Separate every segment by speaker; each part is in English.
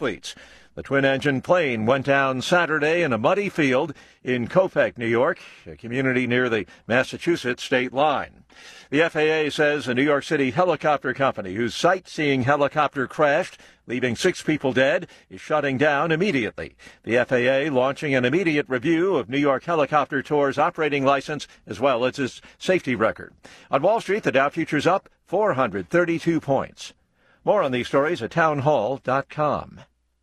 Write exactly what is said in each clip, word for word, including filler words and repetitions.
Speaker 1: athletes. The twin-engine plane went down Saturday in a muddy field in Copec, New York, a community near the Massachusetts state line. The F A A says a New York City helicopter company whose sightseeing helicopter crashed, leaving six people dead, is shutting down immediately. The F A A launching an immediate review of New York Helicopter Tour's operating license as well as its safety record. On Wall Street, the Dow futures up four hundred thirty-two points. More on these stories at townhall dot com.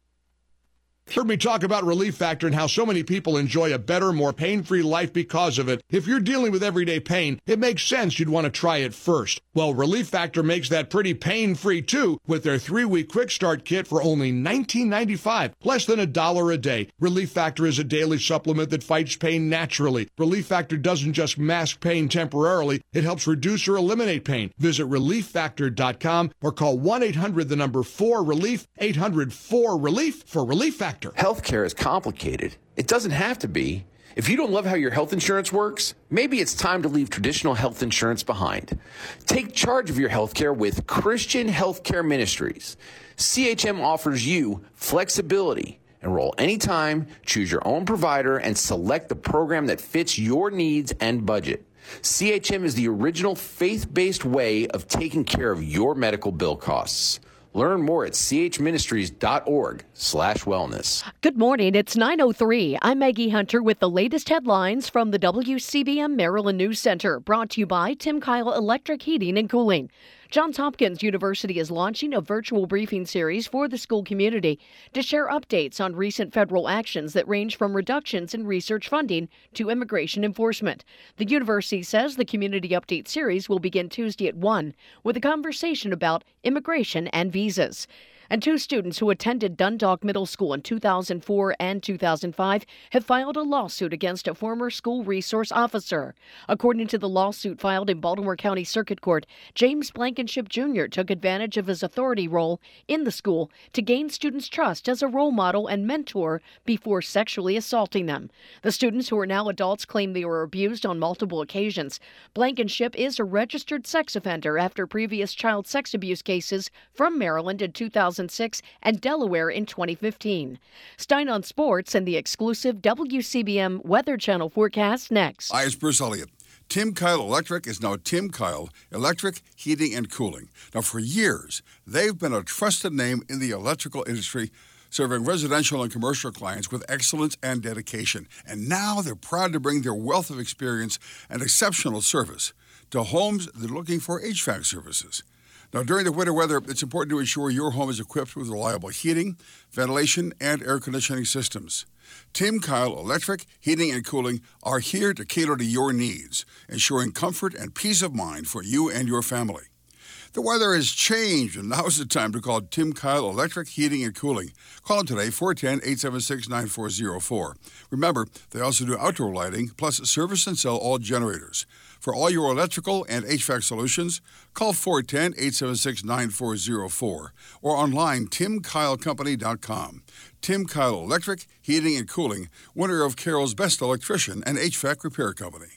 Speaker 2: Heard me talk about Relief Factor and how so many people enjoy a better, more pain-free life because of it. If you're dealing with everyday pain, it makes sense you'd want to try it first. Well, Relief Factor makes that pretty pain-free too with their three-week quick start kit for only nineteen ninety-five dollars, less than a dollar a day. Relief Factor is a daily supplement that fights pain naturally. Relief Factor doesn't just mask pain temporarily, it helps reduce or eliminate pain. Visit relief factor dot com or call one eight hundred the number four relief, eight hundred four relief for Relief Factor.
Speaker 3: Healthcare is complicated. It doesn't have to be. If you don't love how your health insurance works, maybe it's time to leave traditional health insurance behind. Take charge of your healthcare with Christian Healthcare Ministries. C H M offers you flexibility. Enroll anytime, choose your own provider, and select the program that fits your needs and budget. C H M is the original faith-based way of taking care of your medical bill costs. Learn more at chministries.org slash wellness.
Speaker 4: Good morning. It's nine oh three. I'm Maggie Hunter with the latest headlines from the W C B M Maryland News Center, brought to you by Tim Kyle Electric Heating and Cooling. Johns Hopkins University is launching a virtual briefing series for the school community to share updates on recent federal actions that range from reductions in research funding to immigration enforcement. The university says the community update series will begin Tuesday at one with a conversation about immigration and visas. And two students who attended Dundalk Middle School in two thousand four and two thousand five have filed a lawsuit against a former school resource officer. According to the lawsuit filed in Baltimore County Circuit Court, James Blankenship Junior took advantage of his authority role in the school to gain students' trust as a role model and mentor before sexually assaulting them. The students, who are now adults, claim they were abused on multiple occasions. Blankenship is a registered sex offender after previous child sex abuse cases from Maryland in two thousand six and Delaware in twenty fifteen. Stein on Sports and the exclusive W C B M Weather Channel forecast next.
Speaker 5: Hi, it's Bruce Elliott. Tim Kyle Electric is now Tim Kyle Electric Heating and Cooling. Now, for years, they've been a trusted name in the electrical industry, serving residential and commercial clients with excellence and dedication. And now they're proud to bring their wealth of experience and exceptional service to homes that are looking for H V A C services. Now, during the winter weather, it's important to ensure your home is equipped with reliable heating, ventilation, and air conditioning systems. Tim Kyle Electric Heating and Cooling are here to cater to your needs, ensuring comfort and peace of mind for you and your family. The weather has changed, and now is the time to call Tim Kyle Electric Heating and Cooling. Call them today, four one zero, eight seven six, nine four zero four. Remember, they also do outdoor lighting, plus service and sell all generators. For all your electrical and H V A C solutions, call four one zero, eight seven six, nine four zero four or online tim kyle company dot com. Tim Kyle Electric Heating and Cooling, winner of Carroll's Best Electrician and H V A C Repair Company.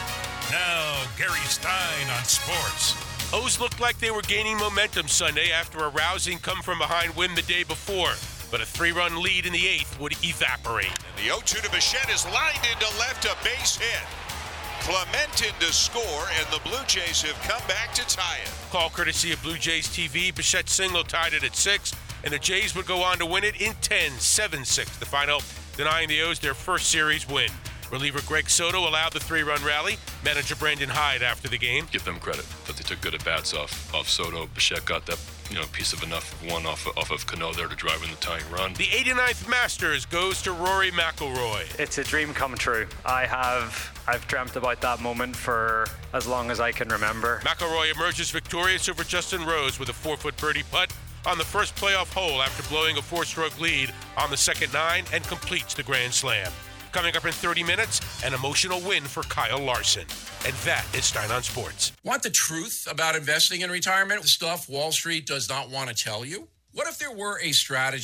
Speaker 6: Now, Gary Stein on sports. O's looked like they were gaining momentum Sunday after a rousing come-from-behind win the day before, but a three-run lead in the eighth would evaporate.
Speaker 7: And the oh two to Bichette is lined into left, a base hit. Clemente to score, and the Blue Jays have come back to tie it.
Speaker 6: Call courtesy of Blue Jays T V. Bichette single tied it at six, and the Jays would go on to win it in ten, seven six. The final, denying the O's their first series win. Reliever Greg Soto allowed the three-run rally. Manager Brandon Hyde after the game.
Speaker 8: Give them credit that they took good at-bats off, off Soto. Bichette got that, you know, piece of enough one off, off of Cano there to drive in the tying run.
Speaker 6: The eighty-ninth Masters goes to Rory McIlroy.
Speaker 9: It's a dream come true. I have I've dreamt about that moment for as long as I can remember.
Speaker 6: McIlroy emerges victorious over Justin Rose with a four-foot birdie putt on the first playoff hole after blowing a four-stroke lead on the second nine and completes the Grand Slam. Coming up in thirty minutes, an emotional win for Kyle Larson. And that is Stein on Sports.
Speaker 10: Want the truth about investing in retirement? The stuff Wall Street does not want to tell you? What if there were a strategy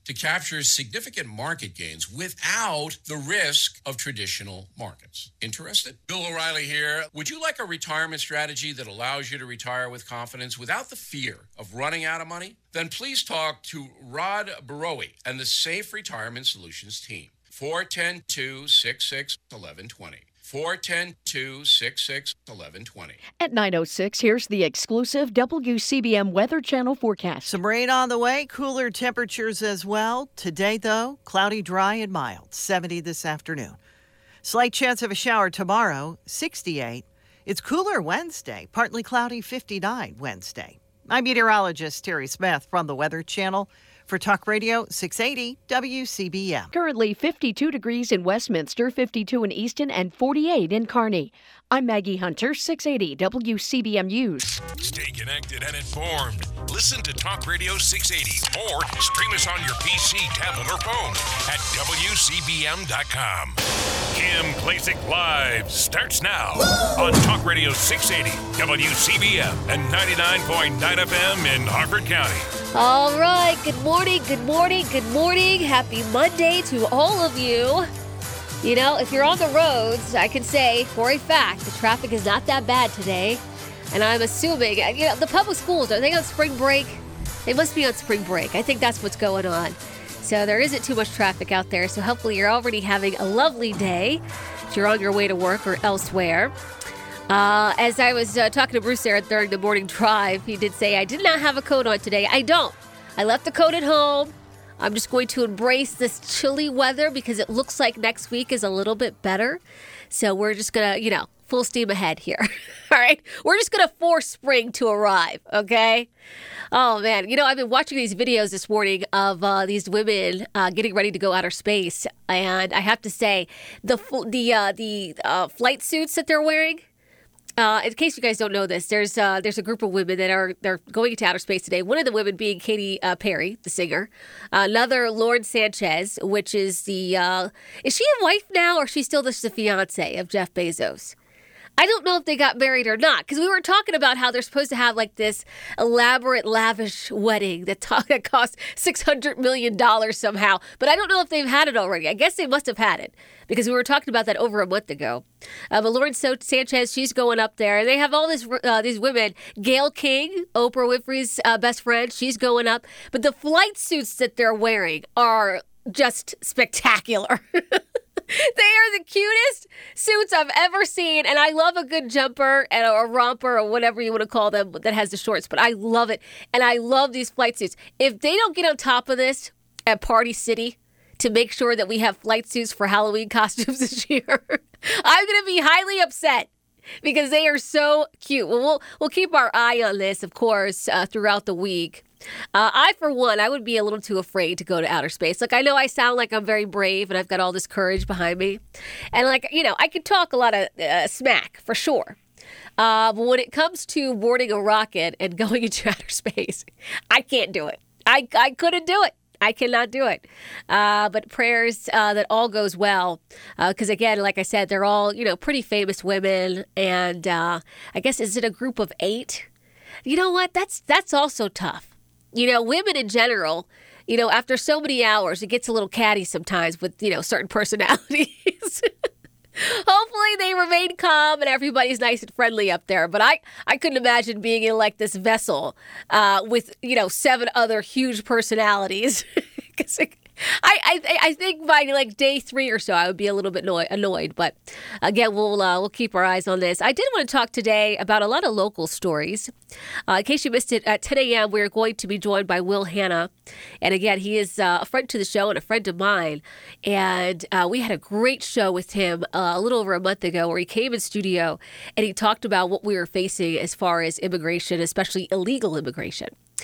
Speaker 10: to capture significant market gains without the risk of traditional markets. Interested? Bill O'Reilly here. Would you like a retirement strategy that allows you to retire with confidence without the fear of running out of money? Then please talk to Rod Barowie and the Safe Retirement Solutions team. four one zero, two six six, one one two zero. four one zero, two six six, one one two zero.
Speaker 4: At nine oh six, here's the exclusive W C B M Weather Channel forecast.
Speaker 11: Some rain on the way, cooler temperatures as well. Today, though, cloudy, dry, and mild, seventy this afternoon. Slight chance of a shower tomorrow, sixty-eight. It's cooler Wednesday, partly cloudy, fifty-nine Wednesday. I'm meteorologist Terry Smith from the Weather Channel. For Talk Radio six eighty W C B M.
Speaker 4: Currently fifty-two degrees in Westminster, fifty-two in Easton, and forty-eight in Kearney. I'm Maggie Hunter, six eighty W C B M News.
Speaker 6: Stay connected and informed. Listen to Talk Radio six eighty or stream us on your P C, tablet, or phone at W C B M dot com. Kim Klacik Live starts now on Talk Radio six eighty W C B M and ninety-nine point nine F M in Harford County.
Speaker 12: All right, good morning, good morning, good morning. Happy Monday to all of you. You know, if you're on the roads, I can say for a fact the traffic is not that bad today. And I'm assuming, you know, the public schools, are they on spring break? They must be on spring break. I think that's what's going on. So there isn't too much traffic out there. So hopefully you're already having a lovely day if you're on your way to work or elsewhere. Uh, as I was uh, talking to Bruce there during the morning drive, he did say, I did not have a coat on today. I don't. I left the coat at home. I'm just going to embrace this chilly weather because it looks like next week is a little bit better. So we're just going to, you know, full steam ahead here. All right. We're just going to force spring to arrive. Okay. Oh, man. You know, I've been watching these videos this morning of uh, these women uh, getting ready to go outer space. And I have to say, the, the, uh, the uh, flight suits that they're wearing, Uh, in case you guys don't know this, there's uh, there's a group of women that are they're going into outer space today. One of the women being Katy uh, Perry, the singer. Uh, another, Lauren Sanchez, which is the uh, is she a wife now, or is she still just the fiance of Jeff Bezos? I don't know if they got married or not, because we were talking about how they're supposed to have like this elaborate, lavish wedding that, t- that cost six hundred million dollars somehow. But I don't know if they've had it already. I guess they must have had it, because we were talking about that over a month ago. Uh, but Lauren so- Sanchez, she's going up there. They have all this, uh, these women. Gayle King, Oprah Winfrey's uh, best friend, she's going up. But the flight suits that they're wearing are just spectacular. They are the cutest suits I've ever seen, and I love a good jumper and a romper or whatever you want to call them that has the shorts, but I love it, and I love these flight suits. If they don't get on top of this at Party City to make sure that we have flight suits for Halloween costumes this year, I'm going to be highly upset, because they are so cute. Well, we'll, we'll keep our eye on this, of course, uh, throughout the week. Uh, I, for one, I would be a little too afraid to go to outer space. Like, I know I sound like I'm very brave and I've got all this courage behind me. And, like, you know, I can talk a lot of uh, smack, for sure. Uh, but when it comes to boarding a rocket and going into outer space, I can't do it. I, I couldn't do it. I cannot do it. Uh, but prayers uh, that all goes well. Because, uh, again, like I said, they're all, you know, pretty famous women. And uh, I guess, is it a group of eight? You know what? That's that's also tough. You know, women in general, you know, after so many hours, it gets a little catty sometimes with, you know, certain personalities. Hopefully they remain calm and everybody's nice and friendly up there. But I, I couldn't imagine being in like this vessel uh, with, you know, seven other huge personalities. Because I, I I think by like day three or so, I would be a little bit annoyed. annoyed. But again, we'll uh, we'll keep our eyes on this. I did want to talk today about a lot of local stories. Uh, in case you missed it, at ten a.m., we're going to be joined by Will Hanna. And again, he is uh, a friend to the show and a friend of mine. And uh, we had a great show with him uh, a little over a month ago where he came in studio and he talked about what we were facing as far as immigration, especially illegal immigration.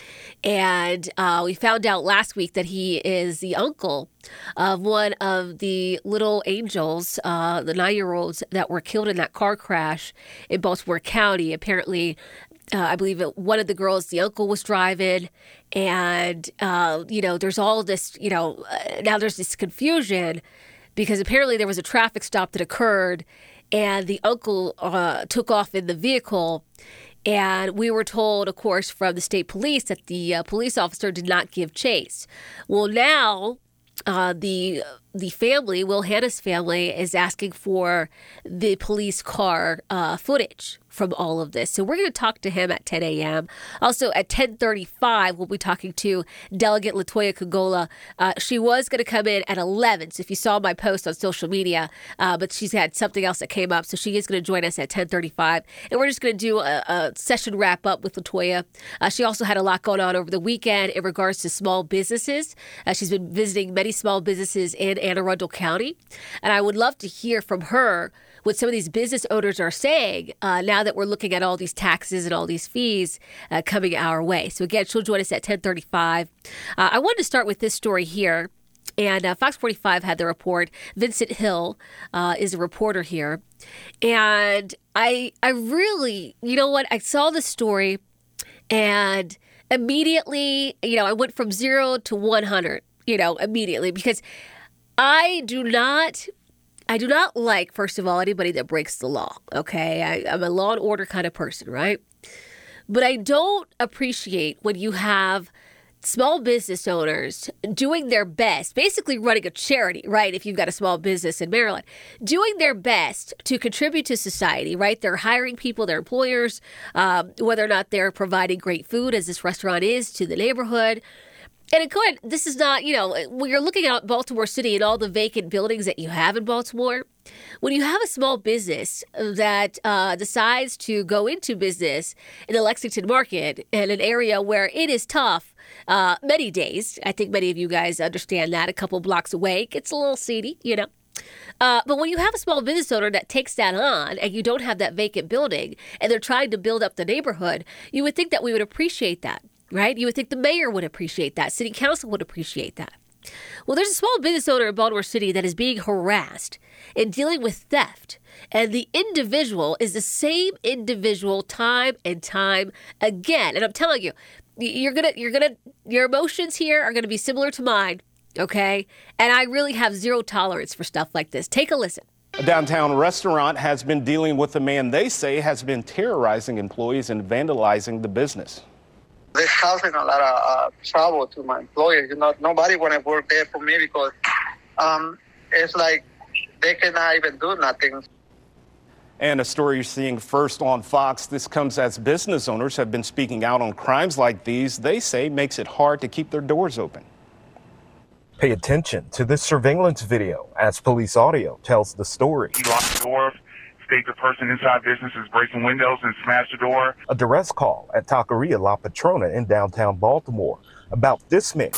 Speaker 12: And uh, we found out last week that he is the uncle of one of the little angels, uh, the nine-year-olds that were killed in that car crash in Baltimore County. Apparently, uh, I believe it, one of the girls, the uncle was driving. And, uh, you know, there's all this, you know, uh, now there's this confusion because apparently there was a traffic stop that occurred and the uncle uh, took off in the vehicle. And we were told, of course, from the state police that the uh, police officer did not give chase. Well, now uh, the the family, Will Hanna's family, is asking for the police car uh, footage from all of this. So we're going to talk to him at ten a.m. Also at ten thirty-five, we'll be talking to Delegate Latoya Congola. Uh, she was going to come in at eleven. So if you saw my post on social media, uh, but she's had something else that came up. So she is going to join us at ten thirty-five. And we're just going to do a, a session wrap up with Latoya. Uh, she also had a lot going on over the weekend in regards to small businesses. Uh, she's been visiting many small businesses in Anne Arundel County. And I would love to hear from her what some of these business owners are saying uh, now that we're looking at all these taxes and all these fees uh, coming our way. So again, she'll join us at ten thirty-five. Uh, I wanted to start with this story here. And uh, Fox forty-five had the report. Vincent Hill uh, is a reporter here. And I, I really, you know what? I saw the story and immediately, you know, I went from zero to one hundred, you know, immediately, because I do not... I do not like, first of all, anybody that breaks the law, okay? I, I'm a law and order kind of person, right? But I don't appreciate when you have small business owners doing their best, basically running a charity, right? If you've got a small business in Maryland, doing their best to contribute to society, right? They're hiring people, their employers, um, whether or not they're providing great food, as this restaurant is, to the neighborhood. And again, this is not, you know, when you're looking at Baltimore City and all the vacant buildings that you have in Baltimore, when you have a small business that uh, decides to go into business in the Lexington market, in an area where it is tough uh, many days, I think many of you guys understand that, a couple blocks away, it gets a little seedy, you know. Uh, but when you have a small business owner that takes that on and you don't have that vacant building and they're trying to build up the neighborhood, you would think that we would appreciate that. Right? You would think the mayor would appreciate that. City council would appreciate that. Well, there's a small business owner in Baltimore City that is being harassed and dealing with theft. And the individual is the same individual time and time again. And I'm telling you, you're going to, you're going to, your emotions here are going to be similar to mine. Okay. And I really have zero tolerance for stuff like this. Take a listen.
Speaker 13: A downtown restaurant has been dealing with a man they say has been terrorizing employees and vandalizing the business.
Speaker 14: This causing a lot of uh, trouble to my employers. You know, nobody want to work there for me because um, it's like they cannot even do nothing.
Speaker 13: And a story you're seeing first on Fox. This comes as business owners have been speaking out on crimes like these they say makes it hard to keep their doors open. Pay attention to this surveillance video as police audio tells the story.
Speaker 15: He locked the doors. State the person inside business is breaking windows and smashed the door.
Speaker 13: A duress call at Taqueria La Patrona in downtown Baltimore about this man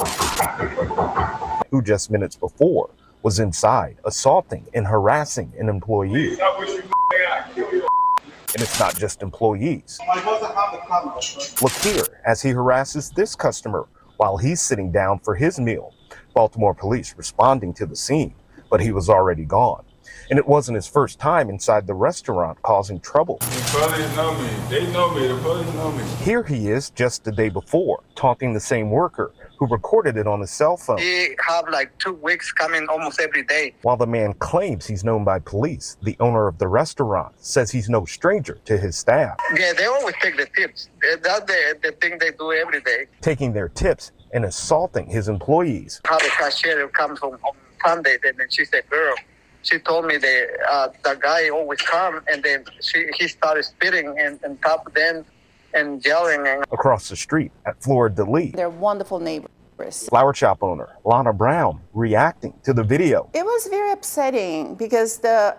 Speaker 13: who just minutes before was inside assaulting and harassing an employee. And it's not just employees. Look here as he harasses this customer while he's sitting down for his meal. Baltimore police responding to the scene, but he was already gone. And it wasn't his first time inside the restaurant causing trouble.
Speaker 16: The police know me. They know me. The police know me.
Speaker 13: Here he is just the day before, taunting the same worker who recorded it on his cell phone.
Speaker 14: He have like two weeks coming almost every day.
Speaker 13: While the man claims he's known by police, the owner of the restaurant says he's no stranger to his staff.
Speaker 14: Yeah, they always take the tips. That's the, the thing they do every day.
Speaker 13: Taking their tips and assaulting his employees.
Speaker 14: How the cashier comes home on Sunday, and then she said, girl, she told me that uh, the guy always come, and then she, he started spitting and, and top of them and yelling. And
Speaker 13: across the street at Flora de Lee,
Speaker 17: they're wonderful neighbors.
Speaker 13: Flower shop owner Lana Brown reacting to the video.
Speaker 17: It was very upsetting because the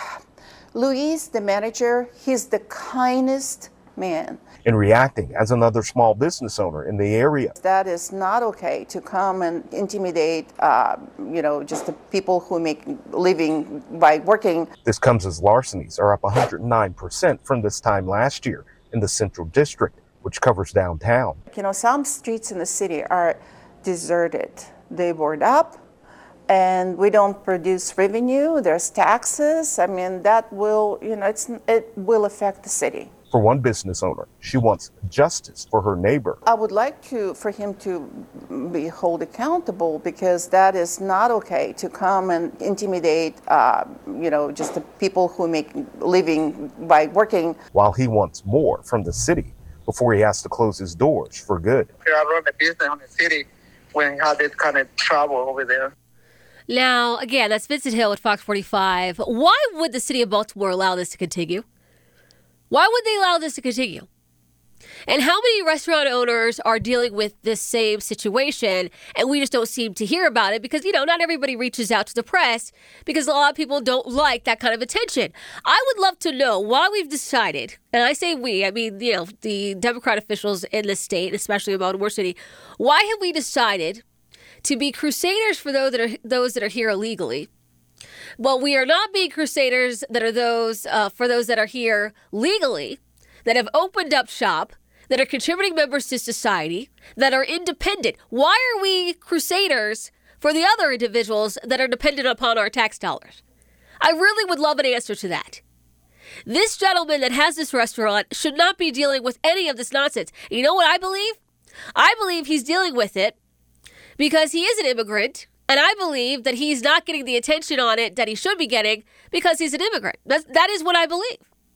Speaker 17: Luis, the manager, he's the kindest man.
Speaker 13: And reacting as another small business owner in the area.
Speaker 17: That is not okay to come and intimidate, uh, you know, just the people who make living by working.
Speaker 13: This comes as larcenies are up one hundred nine percent from this time last year in the Central District, which covers downtown.
Speaker 17: You know, some streets in the city are deserted. They board up and we don't produce revenue. There's taxes. I mean, that will, you know, it's, it will affect the city.
Speaker 13: For one business owner, she wants justice for her neighbor.
Speaker 17: I would like to for him to be held accountable, because that is not okay to come and intimidate, uh, you know, just the people who make living by working.
Speaker 13: While he wants more from the city before he has to close his doors for good.
Speaker 14: I run a business in the city when he had this kind of trouble over there.
Speaker 12: Now, again, that's Vincent Hill at Fox forty-five. Why would the city of Baltimore allow this to continue? Why would they allow this to continue? And how many restaurant owners are dealing with this same situation and we just don't seem to hear about it because, you know, not everybody reaches out to the press because a lot of people don't like that kind of attention. I would love to know why we've decided, and I say we, I mean, you know, the Democrat officials in the state, especially in Baltimore City, why have we decided to be crusaders for those that are those that are here illegally? Well, we are not being crusaders that are those uh, for those that are here legally, that have opened up shop, that are contributing members to society, that are independent. Why are we crusaders for the other individuals that are dependent upon our tax dollars? I really would love an answer to that. This gentleman that has this restaurant should not be dealing with any of this nonsense. You know what I believe? I believe he's dealing with it because he is an immigrant. And I believe that he's not getting the attention on it that he should be getting because he's an immigrant. That's, that is what I believe.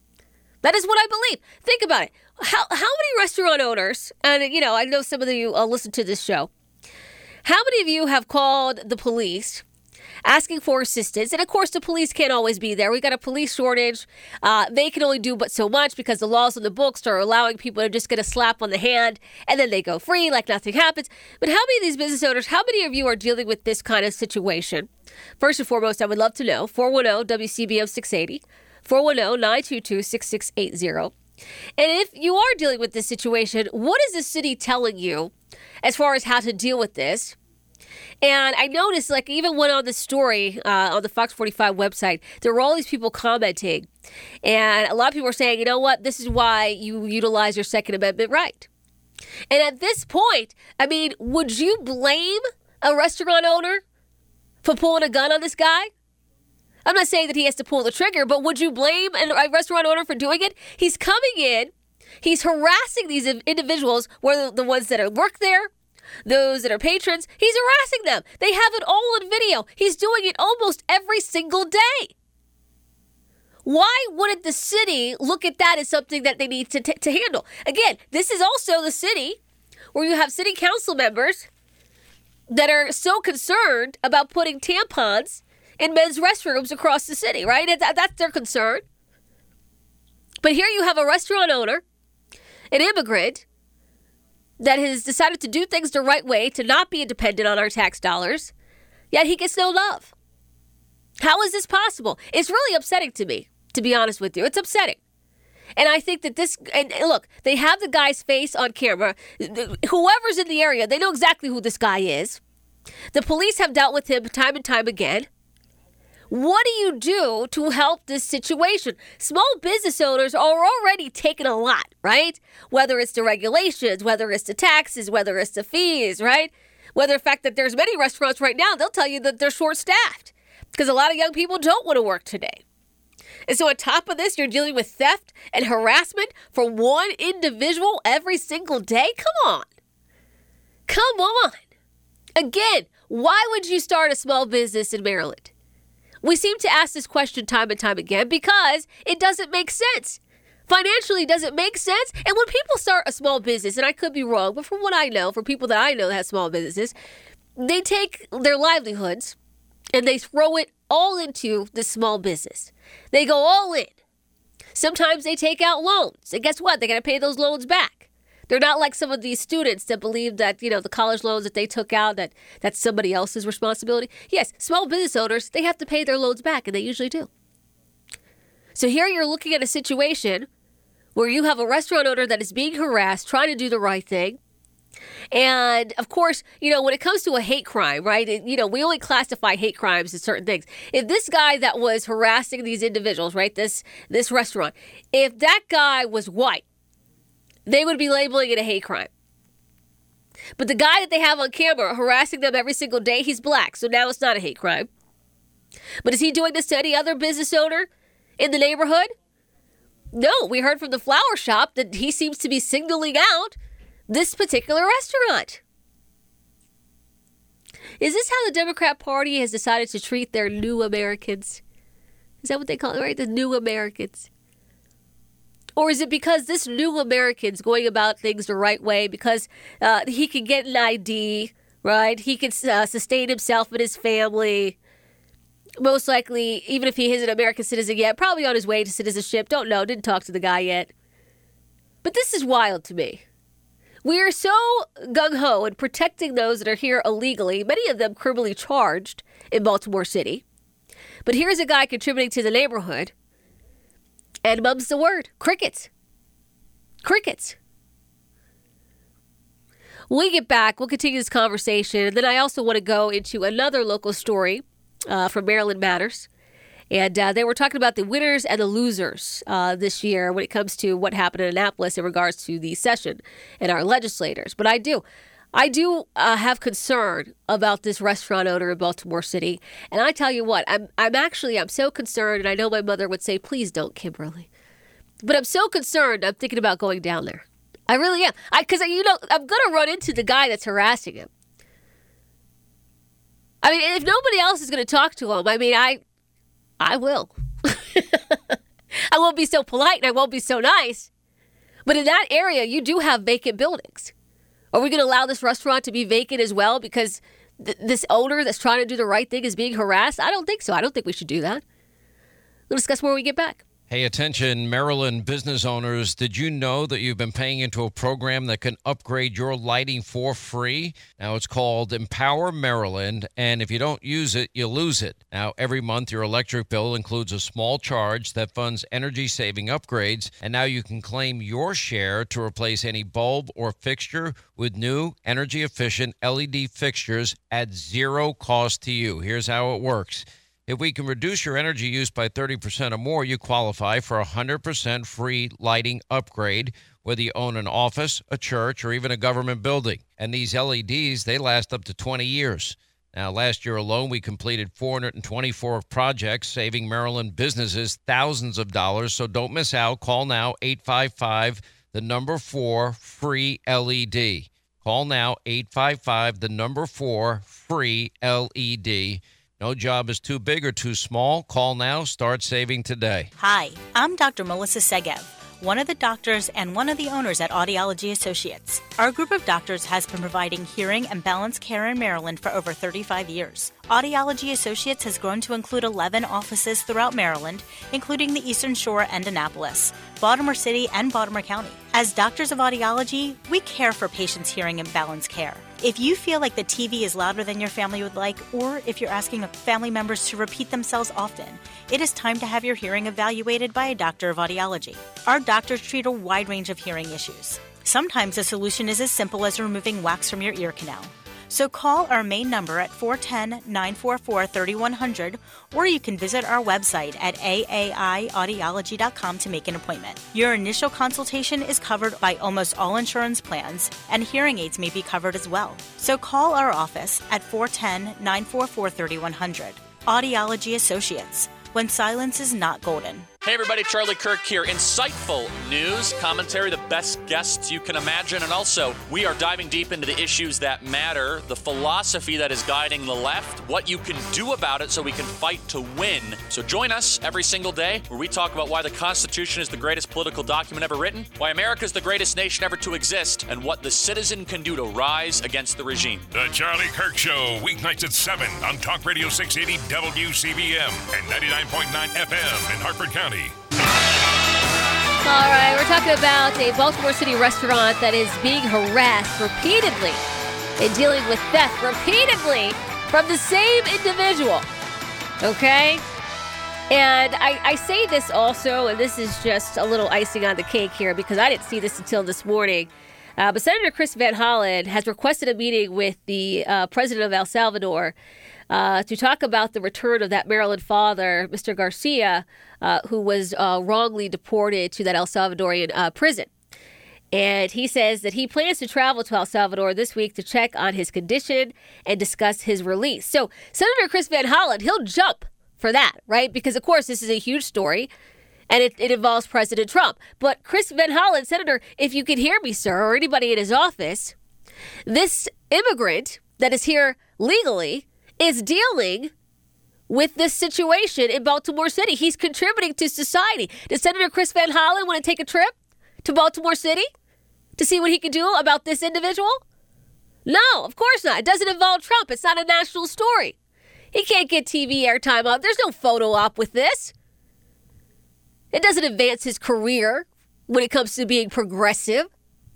Speaker 12: That is what I believe. Think about it. How how many restaurant owners, and you know, I know some of you uh, listen to this show. How many of you have called the police asking for assistance? And of course, the police can't always be there. We got a police shortage. Uh, they can only do but so much because the laws on the books are allowing people to just get a slap on the hand and then they go free like nothing happens. But how many of these business owners, how many of you are dealing with this kind of situation? First and foremost, I would love to know. four one zero W C B M six eighty, four one zero, nine two two, six six eight zero. And if you are dealing with this situation, what is the city telling you as far as how to deal with this? And I noticed, like, even when on the story uh, on the Fox forty-five website, there were all these people commenting. And a lot of people were saying, you know what, this is why you utilize your Second Amendment right. And at this point, I mean, would you blame a restaurant owner for pulling a gun on this guy? I'm not saying that he has to pull the trigger, but would you blame a restaurant owner for doing it? He's coming in, he's harassing these individuals, whether the ones that are work there, those that are patrons. He's harassing them. They have it all on video. He's doing it almost every single day. Why wouldn't the city look at that as something that they need to, t- to handle? Again, this is also the city where you have city council members that are so concerned about putting tampons in men's restrooms across the city, right? That, that's their concern. But here you have a restaurant owner, an immigrant, that has decided to do things the right way, to not be dependent on our tax dollars, yet he gets no love. How is this possible? It's really upsetting to me, to be honest with you. It's upsetting. And I think that this, and look, they have the guy's face on camera. Whoever's in the area, they know exactly who this guy is. The police have dealt with him time and time again. What do you do to help this situation? Small business owners are already taking a lot, right? Whether it's the regulations, whether it's the taxes, whether it's the fees, right? Whether the fact that there's many restaurants right now, they'll tell you that they're short-staffed because a lot of young people don't want to work today. And so on top of this, you're dealing with theft and harassment from one individual every single day? Come on. Come on. Again, why would you start a small business in Maryland? We seem to ask this question time and time again because it doesn't make sense. Financially, does it make sense? And when people start a small business, and I could be wrong, but from what I know, for people that I know that have small businesses, they take their livelihoods and they throw it all into the small business. They go all in. Sometimes they take out loans. And guess what? They got to pay those loans back. They're not like some of these students that believe that, you know, the college loans that they took out, that that's somebody else's responsibility. Yes, small business owners, they have to pay their loans back, and they usually do. So here you're looking at a situation where you have a restaurant owner that is being harassed, trying to do the right thing. And, of course, you know, when it comes to a hate crime, right, it, you know, we only classify hate crimes as certain things. If this guy that was harassing these individuals, right, this this restaurant, if that guy was white, they would be labeling it a hate crime. But the guy that they have on camera harassing them every single day, he's black. So now it's not a hate crime. But is he doing this to any other business owner in the neighborhood? No, we heard from the flower shop that he seems to be signaling out this particular restaurant. Is this how the Democrat Party has decided to treat their new Americans? Is that what they call it, right? The new Americans. Or is it because this new American's going about things the right way, because uh, he can get an I D, right? He can uh, sustain himself and his family. Most likely, even if he isn't an American citizen yet, probably on his way to citizenship. Don't know. Didn't talk to the guy yet. But this is wild to me. We are so gung-ho in protecting those that are here illegally, many of them criminally charged in Baltimore City. But here's a guy contributing to the neighborhood, and mum's the word. Crickets. Crickets. When we get back, we'll continue this conversation. And then I also want to go into another local story uh, from Maryland Matters. And uh, they were talking about the winners and the losers uh, this year when it comes to what happened in Annapolis in regards to the session and our legislators. But I do, I do uh, have concern about this restaurant owner in Baltimore City. And I tell you what, I'm, I'm actually, I'm so concerned. And I know my mother would say, please don't, Kimberly. But I'm so concerned, I'm thinking about going down there. I really am. I Because, you know, I'm going to run into the guy that's harassing him. I mean, if nobody else is going to talk to him, I mean, I... I will. I won't be so polite and I won't be so nice. But in that area, you do have vacant buildings. Are we going to allow this restaurant to be vacant as well because th- this owner that's trying to do the right thing is being harassed? I don't think so. I don't think we should do that. We'll discuss more when we get back.
Speaker 18: Hey, attention, Maryland business owners. Did you know that you've been paying into a program that can upgrade your lighting for free? Now, it's called Empower Maryland, and if you don't use it, you lose it. Now, every month, your electric bill includes a small charge that funds energy-saving upgrades, and now you can claim your share to replace any bulb or fixture with new energy-efficient L E D fixtures at zero cost to you. Here's how it works. If we can reduce your energy use by thirty percent or more, you qualify for a one hundred percent free lighting upgrade, whether you own an office, a church, or even a government building. And these L E Ds, they last up to twenty years. Now, last year alone, we completed four hundred twenty-four projects, saving Maryland businesses thousands of dollars. So don't miss out. Call now, eight five five, the number four, free L E D. Call now, eight five five, the number four, free L E D. No job is too big or too small. Call now. Start saving today.
Speaker 19: Hi, I'm Doctor Melissa Segev, one of the doctors and one of the owners at Audiology Associates. Our group of doctors has been providing hearing and balance care in Maryland for over thirty-five years. Audiology Associates has grown to include eleven offices throughout Maryland, including the Eastern Shore and Annapolis, Baltimore City, and Baltimore County. As doctors of audiology, we care for patients' hearing and balance care. If you feel like the T V is louder than your family would like, or if you're asking family members to repeat themselves often, it is time to have your hearing evaluated by a doctor of audiology. Our doctors treat a wide range of hearing issues. Sometimes the solution is as simple as removing wax from your ear canal. So call our main number at four one zero, nine four four, three one zero zero, or you can visit our website at A A I audiology dot com to make an appointment. Your initial consultation is covered by almost all insurance plans, and hearing aids may be covered as well. So call our office at four one zero, nine four four, three one zero zero. Audiology Associates, when silence is not golden.
Speaker 20: Hey everybody, Charlie Kirk here. Insightful news, commentary, the best guests you can imagine, and also we are diving deep into the issues that matter, the philosophy that is guiding the left, what you can do about it so we can fight to win. So join us every single day where we talk about why the Constitution is the greatest political document ever written, why America is the greatest nation ever to exist, and what the citizen can do to rise against the regime.
Speaker 21: The Charlie Kirk Show, weeknights at seven on Talk Radio six eighty W C B M and ninety-nine point nine F M in Hartford County.
Speaker 12: All right, we're talking about a Baltimore City restaurant that is being harassed repeatedly and dealing with theft repeatedly from the same individual. Okay? And I, I say this also, and this is just a little icing on the cake here because I didn't see this until this morning. Uh, but Senator Chris Van Hollen has requested a meeting with the uh, president of El Salvador Uh, to talk about the return of that Maryland father, Mister Garcia, uh, who was uh, wrongly deported to that El Salvadorian uh, prison. And he says that he plans to travel to El Salvador this week to check on his condition and discuss his release. So Senator Chris Van Hollen, he'll jump for that, right? Because, of course, this is a huge story. And it, it involves President Trump. But Chris Van Hollen, Senator, if you can hear me, sir, or anybody in his office, this immigrant that is here legally is dealing with this situation in Baltimore City. He's contributing to society. Does Senator Chris Van Hollen want to take a trip to Baltimore City to see what he can do about this individual? No, of course not. It doesn't involve Trump. It's not a national story. He can't get T V airtime up. There's no photo op with this. It doesn't advance his career when it comes to being progressive.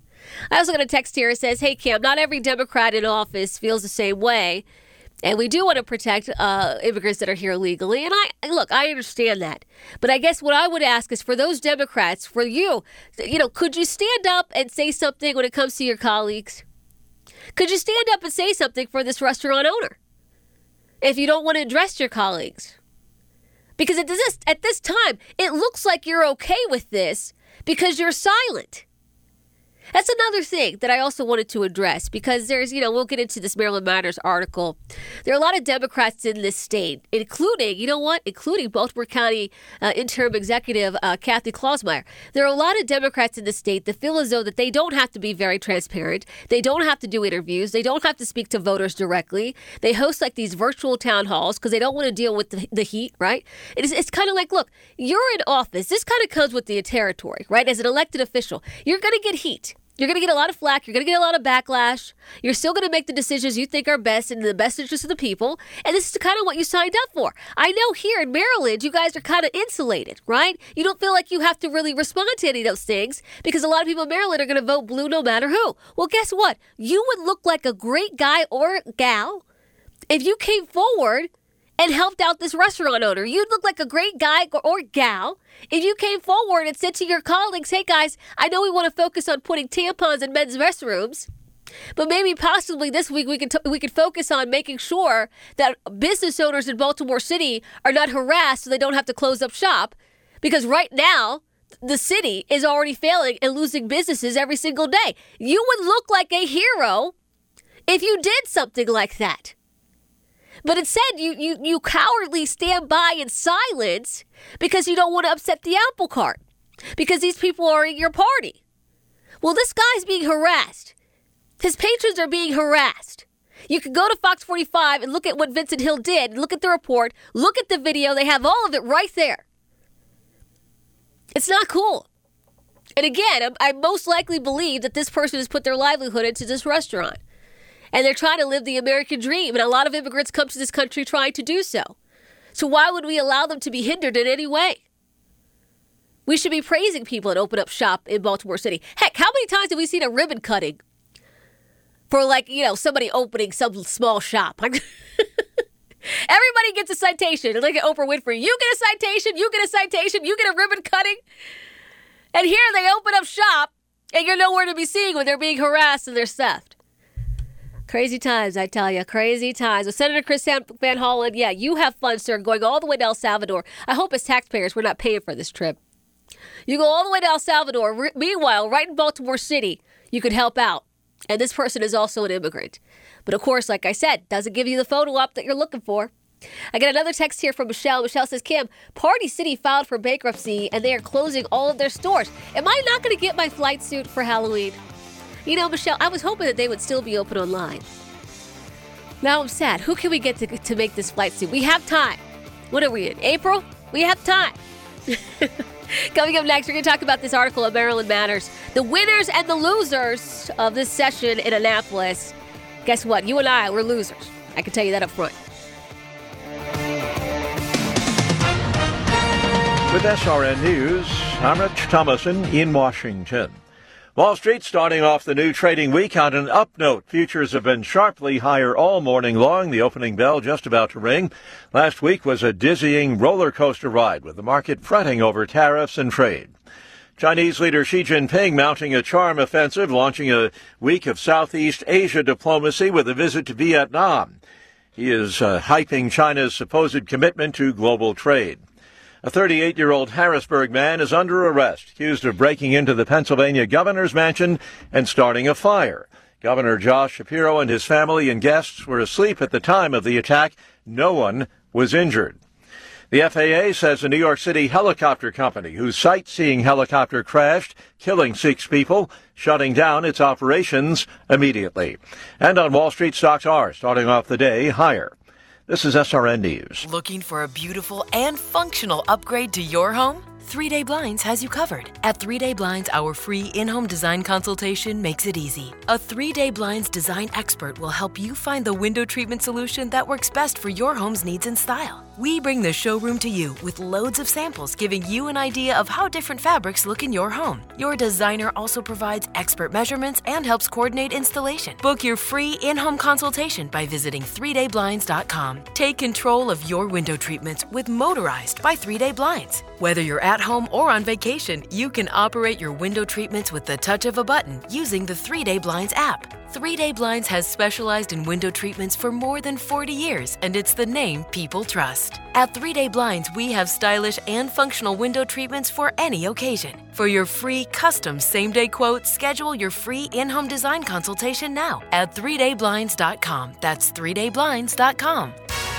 Speaker 12: I also got a text here that says, hey, Cam, not every Democrat in office feels the same way. And we do want to protect uh, immigrants that are here legally. And I look, I understand that. But I guess what I would ask is for those Democrats, for you, you know, could you stand up and say something when it comes to your colleagues? Could you stand up and say something for this restaurant owner if you don't want to address your colleagues? Because at this, at this time, it looks like you're okay with this because you're silent. That's another thing that I also wanted to address because there's, you know, we'll get into this Maryland Matters article. There are a lot of Democrats in this state, including, you know what, including Baltimore County uh, interim executive uh, Kathy Klausmeier. There are a lot of Democrats in the state that feel as though that they don't have to be very transparent. They don't have to do interviews. They don't have to speak to voters directly. They host like these virtual town halls because they don't want to deal with the, the heat, right? It is, it's kind of like, look, you're in office. This kind of comes with the territory, right? As an elected official, you're going to get heat. You're going to get a lot of flack. You're going to get a lot of backlash. You're still going to make the decisions you think are best in the best interest of the people. And this is kind of what you signed up for. I know here in Maryland, you guys are kind of insulated, right? You don't feel like you have to really respond to any of those things because a lot of people in Maryland are going to vote blue no matter who. Well, guess what? You would look like a great guy or gal if you came forward and helped out this restaurant owner. You'd look like a great guy or gal if you came forward and said to your colleagues, hey guys, I know we want to focus on putting tampons in men's restrooms, but maybe possibly this week we could t- we could focus on making sure that business owners in Baltimore City are not harassed so they don't have to close up shop. Because right now, the city is already failing and losing businesses every single day. You would look like a hero if you did something like that. But instead, you, you, you cowardly stand by in silence because you don't want to upset the apple cart. Because these people are in your party. Well, this guy's being harassed. His patrons are being harassed. You can go to Fox forty-five and look at what Vincent Hill did. Look at the report. Look at the video. They have all of it right there. It's not cool. And again, I, I most likely believe that this person has put their livelihood into this restaurant. And they're trying to live the American dream. And a lot of immigrants come to this country trying to do so. So why would we allow them to be hindered in any way? We should be praising people that open up shop in Baltimore City. Heck, how many times have we seen a ribbon cutting for, like, you know, somebody opening some small shop? Everybody gets a citation. Look at Oprah Winfrey. You get a citation, you get a citation, you get a ribbon cutting. And here they open up shop, and you're nowhere to be seen when they're being harassed and they're theft. Crazy times, I tell you. Crazy times. With Senator Chris Van Hollen, yeah, you have fun, sir, going all the way to El Salvador. I hope as taxpayers we're not paying for this trip. You go all the way to El Salvador. Re- meanwhile, right in Baltimore City, you could help out. And this person is also an immigrant. But of course, like I said, doesn't give you the photo op that you're looking for. I got another text here from Michelle. Michelle says, Kim, Party City filed for bankruptcy and they are closing all of their stores. Am I not going to get my flight suit for Halloween? You know, Michelle, I was hoping that they would still be open online. Now I'm sad. Who can we get to, to make this flight suit? We have time. What are we in? April? We have time. Coming up next, we're going to talk about this article of Maryland Matters. The winners and the losers of this session in Annapolis. Guess what? You and I, we're losers. I can tell you that up front.
Speaker 1: With S R N News, I'm Rich Thomason in Washington. Wall Street starting off the new trading week on an up note. Futures have been sharply higher all morning long. The opening bell just about to ring. Last week was a dizzying roller coaster ride with the market fretting over tariffs and trade. Chinese leader Xi Jinping mounting a charm offensive, launching a week of Southeast Asia diplomacy with a visit to Vietnam. He is uh, hyping China's supposed commitment to global trade. A thirty-eight-year-old Harrisburg man is under arrest, accused of breaking into the Pennsylvania governor's mansion and starting a fire. Governor Josh Shapiro and his family and guests were asleep at the time of the attack. No one was injured. The F A A says a New York City helicopter company whose sightseeing helicopter crashed, killing six people, shutting down its operations immediately. And on Wall Street, stocks are starting off the day higher. This is S R N News.
Speaker 2: Looking for a beautiful and functional upgrade to your home? Three Day Blinds has you covered. At Three Day Blinds, our free in-home design consultation makes it easy. A Three Day Blinds design expert will help you find the window treatment solution that works best for your home's needs and style. We bring the showroom to you with loads of samples, giving you an idea of how different fabrics look in your home. Your designer also provides expert measurements and helps coordinate installation. Book your free in-home consultation by visiting three day blinds dot com. Take control of your window treatments with Motorized by Three Day Blinds. Whether you're at home or on vacation, you can operate your window treatments with the touch of a button using the Three Day Blinds app. Three Day Blinds has specialized in window treatments for more than forty years, and it's the name people trust. At Three Day Blinds, we have stylish and functional window treatments for any occasion. For your free custom same-day quote, schedule your free in-home design consultation now at three day blinds dot com. That's three day blinds dot com.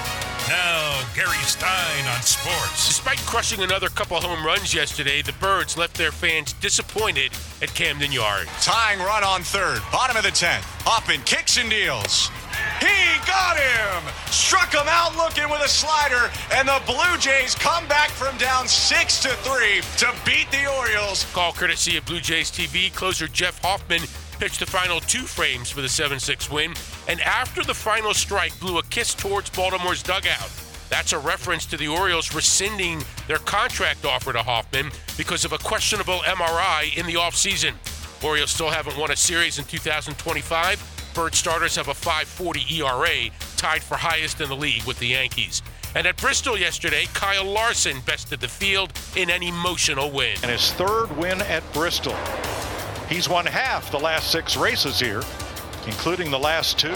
Speaker 21: Now, Gary Stein on sports.
Speaker 6: Despite crushing another couple home runs yesterday, the Birds left their fans disappointed at Camden Yards.
Speaker 22: Tying run on third, bottom of the tenth. Hoffman kicks and deals. He got him! Struck him out looking with a slider, and the Blue Jays come back from down six to three to beat the Orioles.
Speaker 6: Call courtesy of Blue Jays T V. Closer Jeff Hoffman pitched the final two frames for the seven six win, and after the final strike blew a kiss towards Baltimore's dugout. That's a reference to the Orioles rescinding their contract offer to Hoffman because of a questionable M R I in the offseason. Orioles still haven't won a series in two thousand twenty-five. Bird starters have a five forty E R A, tied for highest in the league with the Yankees. And at Bristol yesterday, Kyle Larson bested the field in an emotional win.
Speaker 23: And his third win at Bristol. He's won half the last six races here, including the last two.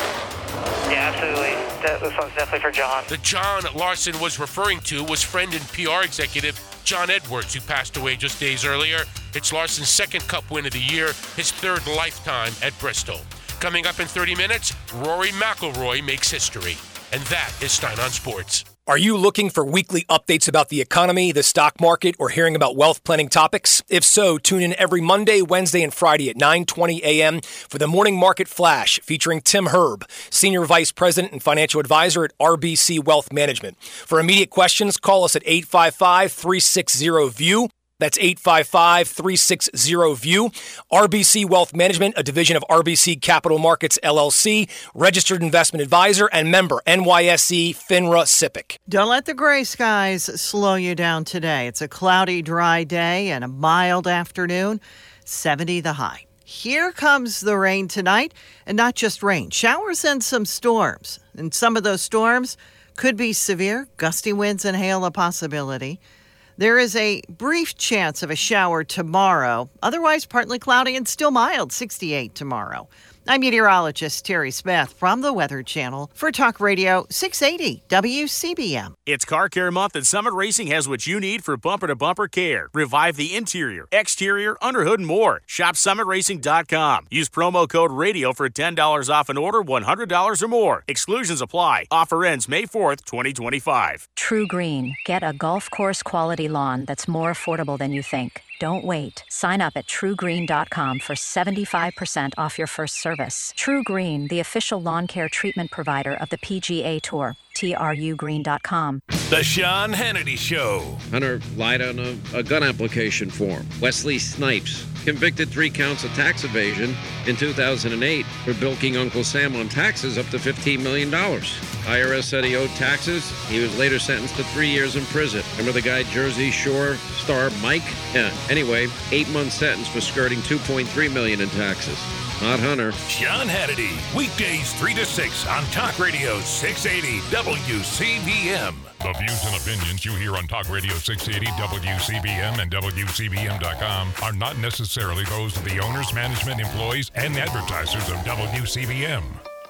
Speaker 24: Yeah, absolutely. This one's definitely for John.
Speaker 6: The John Larson was referring to was friend and P R executive John Edwards, who passed away just days earlier. It's Larson's second Cup win of the year, his third lifetime at Bristol. Coming up in thirty minutes, Rory McIlroy makes history. And that is Stein on Sports.
Speaker 25: Are you looking for weekly updates about the economy, the stock market, or hearing about wealth planning topics? If so, tune in every Monday, Wednesday, and Friday at nine twenty a.m. for the Morning Market Flash featuring Tim Herb, Senior Vice President and Financial Advisor at R B C Wealth Management. For immediate questions, call us at eight five five, three six zero, V I E W. That's eight five five, three six zero, V I E W. R B C Wealth Management, a division of R B C Capital Markets, L L C, registered investment advisor and member N Y S E FINRA S I P C.
Speaker 11: Don't let the gray skies slow you down today. It's a cloudy, dry day and a mild afternoon, seventy the high. Here comes the rain tonight, and not just rain, showers and some storms. And some of those storms could be severe, gusty winds and hail a possibility. There is a brief chance of a shower tomorrow. Otherwise, partly cloudy and still mild, sixty-eight tomorrow. I'm meteorologist Terry Smith from the Weather Channel for Talk Radio six eighty W C B M.
Speaker 26: It's Car Care Month, and Summit Racing has what you need for bumper-to-bumper care. Revive the interior, exterior, underhood, and more. Shop summit racing dot com. Use promo code RADIO for ten dollars off an order one hundred dollars or more. Exclusions apply. Offer ends May fourth, twenty twenty-five.
Speaker 27: True Green. Get a golf course quality lawn that's more affordable than you think. Don't wait. Sign up at true green dot com for seventy-five percent off your first service. True Green, the official lawn care treatment provider of the P G A Tour. T R U green dot com.
Speaker 21: The Sean Hannity Show.
Speaker 18: Hunter lied on a, a gun application form. Wesley Snipes, convicted three counts of tax evasion in two thousand eight for bilking Uncle Sam on taxes up to fifteen million dollars. I R S said he owed taxes. He was later sentenced to three years in prison. Remember the guy Jersey Shore star Mike? Yeah. Anyway, eight month sentence for skirting two point three million dollars in taxes. Not Hunter.
Speaker 21: Sean Hannity, weekdays three to six on Talk Radio six eighty W C B M. The views and opinions you hear on Talk Radio six eighty W C B M and W C B M dot com are not necessarily those of the owners, management, employees, and advertisers of W C B M.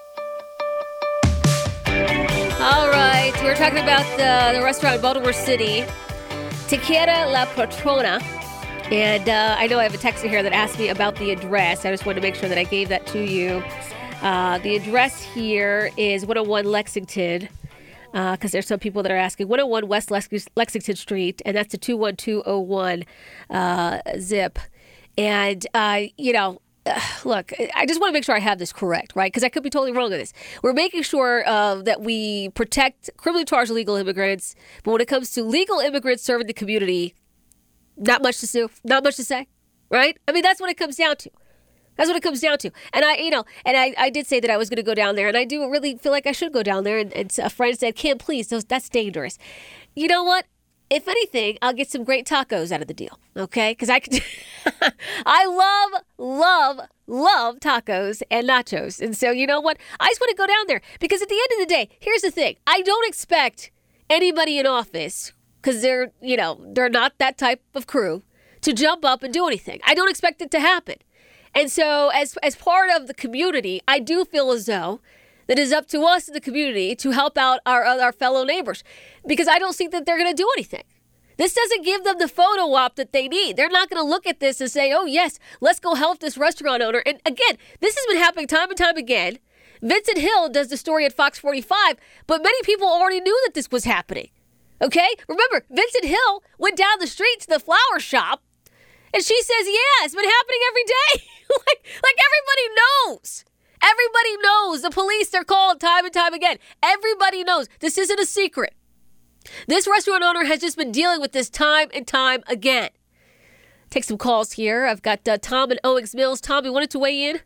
Speaker 12: All right, we're talking about the, the restaurant in Baltimore City, Tequila La Patrona. And uh, I know I have a texter here that asked me about the address. I just wanted to make sure that I gave that to you. Uh, the address here is one oh one Lexington. because uh, there's some people that are asking. one oh one West Lex- Lexington Street, and that's a two one two oh one uh, zip. And, uh, you know, uh, look, I just want to make sure I have this correct, right? Because I could be totally wrong on this. We're making sure uh, that we protect criminally charged illegal immigrants, but when it comes to legal immigrants serving the community, not much to do, not much to say, right? I mean, that's what it comes down to. That's what it comes down to. And I, you know, and I, I did say that I was going to go down there, and I do really feel like I should go down there. And, and a friend said, Kim, please, that's dangerous. You know what? If anything, I'll get some great tacos out of the deal, okay? Because I could, I love, love, love tacos and nachos. And so, you know what? I just want to go down there because at the end of the day, here's the thing. I don't expect anybody in office, because they're, you know, they're not that type of crew, to jump up and do anything. I don't expect it to happen. And so as as part of the community, I do feel as though that it's up to us in the community to help out our our fellow neighbors, because I don't think that they're going to do anything. This doesn't give them the photo op that they need. They're not going to look at this and say, oh, yes, let's go help this restaurant owner. And again, this has been happening time and time again. Vincent Hill does the story at Fox forty-five, but many people already knew that this was happening. Okay? Remember, Vincent Hill went down the street to the flower shop, and she says, yeah, it's been happening every day. like, like everybody knows. Everybody knows. The police, they're called time and time again. Everybody knows. This isn't a secret. This restaurant owner has just been dealing with this time and time again. Take some calls here. I've got uh, Tom in Owings Mills. Tom, you wanted to weigh in?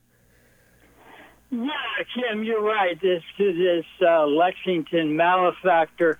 Speaker 3: Yeah, Kim, you're right. This this uh, Lexington malefactor,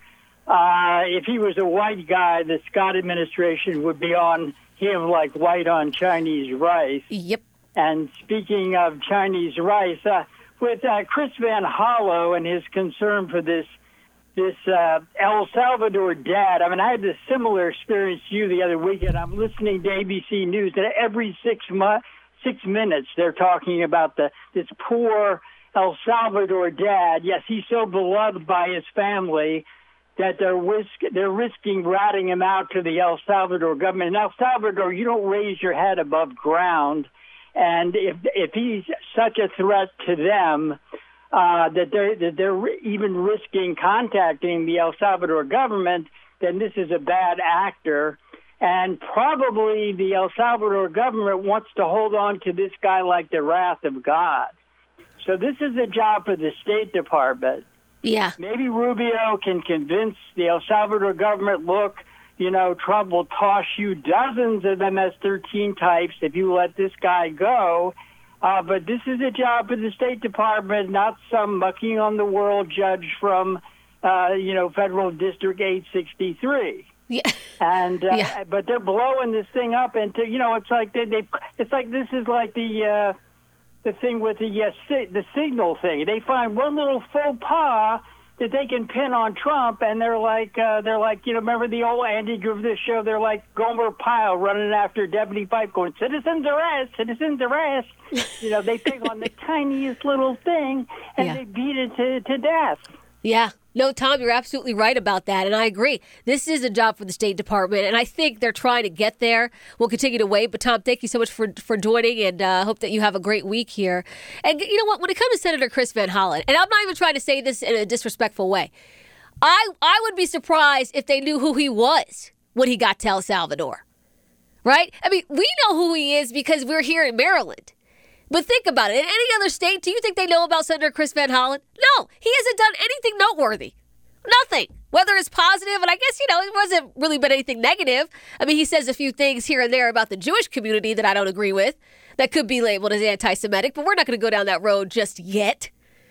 Speaker 3: uh, if he was a white guy, the Scott administration would be on him like white on Chinese rice.
Speaker 12: Yep.
Speaker 3: And speaking of Chinese rice, uh, with uh, Chris Van Hollow and his concern for this this uh, El Salvador dad, I mean, I had a similar experience to you the other weekend. I'm listening to A B C News, and every six months, six minutes, they're talking about the this poor El Salvador dad. Yes, he's so beloved by his family that they're risk, they're risking ratting him out to the El Salvador government. In El Salvador, you don't raise your head above ground. And if if he's such a threat to them uh, that they're that they're even risking contacting the El Salvador government, then this is a bad actor. And probably the El Salvador government wants to hold on to this guy like the wrath of God. So this is a job for the State Department.
Speaker 12: Yeah.
Speaker 3: Maybe Rubio can convince the El Salvador government, look, you know, Trump will toss you dozens of M S thirteen types if you let this guy go. Uh, but this is a job for the State Department, not some mucking on the world judge from, uh, you know, Federal District eight sixty-three.
Speaker 12: Yeah.
Speaker 3: And uh,
Speaker 12: yeah.
Speaker 3: But they're blowing this thing up, and to, you know, it's like they, they it's like this is like the uh, the thing with the yes, the signal thing. They find one little faux pas that they can pin on Trump, and they're like, uh, they're like, you know, remember the old Andy Griffith show? They're like Gomer Pyle running after Deputy Fife, going, "Citizens arrest, citizens arrest." You know, they pick on the tiniest little thing, and
Speaker 12: Yeah.
Speaker 3: they beat it to, to death.
Speaker 12: Yeah. No, Tom, you're absolutely right about that. And I agree. This is a job for the State Department. And I think they're trying to get there. We'll continue to wait. But, Tom, thank you so much for, for joining. And I uh, hope that you have a great week here. And you know what? When it comes to Senator Chris Van Hollen, and I'm not even trying to say this in a disrespectful way, I, I would be surprised if they knew who he was when he got to El Salvador. Right? I mean, we know who he is because we're here in Maryland. But think about it. In any other state, do you think they know about Senator Chris Van Hollen? No, he hasn't done anything noteworthy. Nothing. Whether it's positive, and I guess, you know, it wasn't really been anything negative. I mean, he says a few things here and there about the Jewish community that I don't agree with that could be labeled as anti-Semitic, but we're not going to go down that road just yet.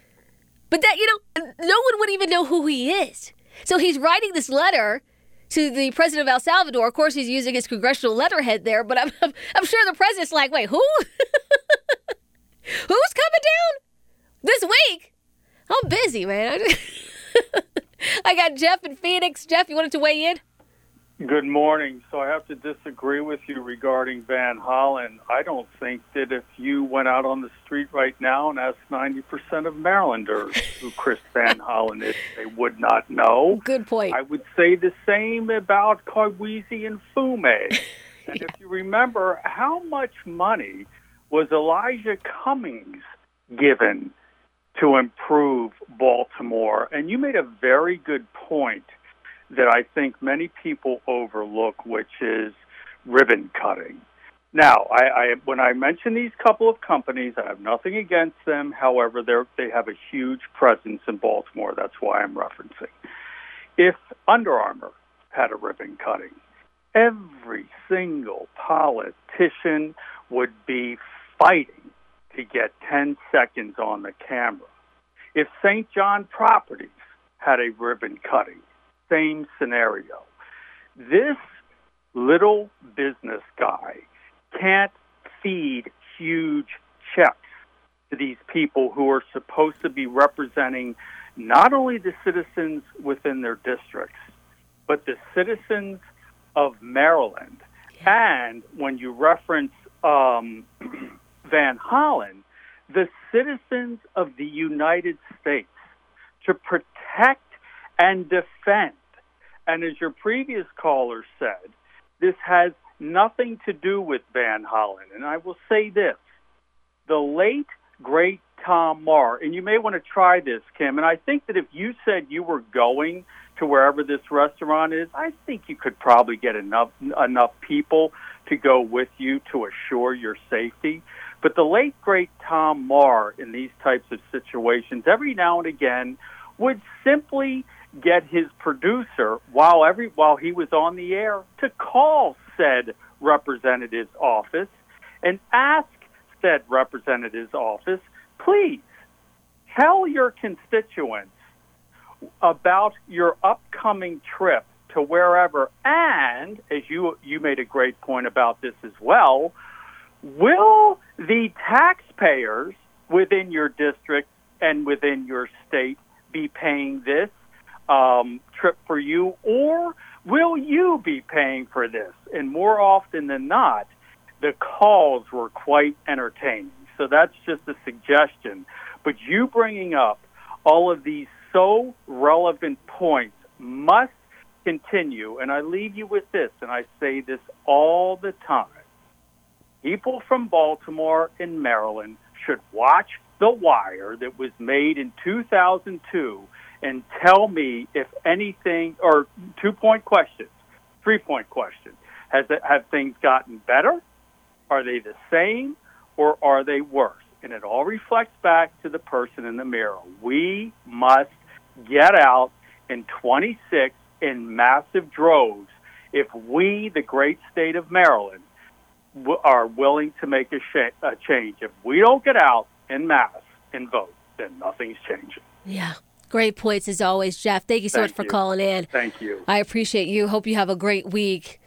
Speaker 12: But that, you know, no one would even know who he is. So he's writing this letter to the president of El Salvador. Of course, he's using his congressional letterhead there, but I'm, I'm, I'm sure the president's like, wait, who? Who's coming down this week? I'm busy, man. I got Jeff in Phoenix. Jeff, you wanted to weigh in?
Speaker 4: Good morning. So I have to disagree with you regarding Van Hollen. I don't think that if you went out on the street right now and asked ninety percent of Marylanders who Chris Van Hollen is, they would not know.
Speaker 12: Good point.
Speaker 4: I would say the same about Kawisi and Fume. And yeah. If you remember, how much money was Elijah Cummings given to improve Baltimore. And you made a very good point that I think many people overlook, which is ribbon cutting. Now, I, I when I mention these couple of companies, I have nothing against them. However, they they have a huge presence in Baltimore. That's why I'm referencing. If Under Armour had a ribbon cutting, every single politician would be fighting to get ten seconds on the camera. If Saint John Properties had a ribbon cutting, same scenario. This little business guy can't feed huge checks to these people who are supposed to be representing not only the citizens within their districts, but the citizens of Maryland. And when you reference um, Van Hollen, the citizens of the United States, to protect and defend. And as your previous caller said, this has nothing to do with Van Hollen. And I will say this, the late, great Tom Maher, and you may want to try this, Kim, and I think that if you said you were going to wherever this restaurant is, I think you could probably get enough enough people to go with you to assure your safety. But the late, great Tom Maher in these types of situations, every now and again, would simply get his producer, while every while he was on the air, to call said representative's office and ask said representative's office, please tell your constituents about your upcoming trip to wherever, and, as you you made a great point about this as well, will the taxpayers within your district and within your state be paying this um, trip for you, or will you be paying for this? And more often than not, the calls were quite entertaining. So that's just a suggestion. But you bringing up all of these so relevant points must continue. And I leave you with this, and I say this all the time. People from Baltimore and Maryland should watch The Wire that was made in two thousand two and tell me if anything, or two-point questions, three-point question. Has it, have things gotten better? Are they the same, or are they worse? And it all reflects back to the person in the mirror. We must get out in twenty-six in massive droves if we, the great state of Maryland, w- are willing to make a, sh- a change. If we don't get out in mass and vote, then nothing's changing.
Speaker 12: Yeah. Great points as always, Jeff. Thank you so
Speaker 4: Thank
Speaker 12: much for
Speaker 4: you.
Speaker 12: calling in.
Speaker 4: Thank you.
Speaker 12: I appreciate you. Hope you have a great week.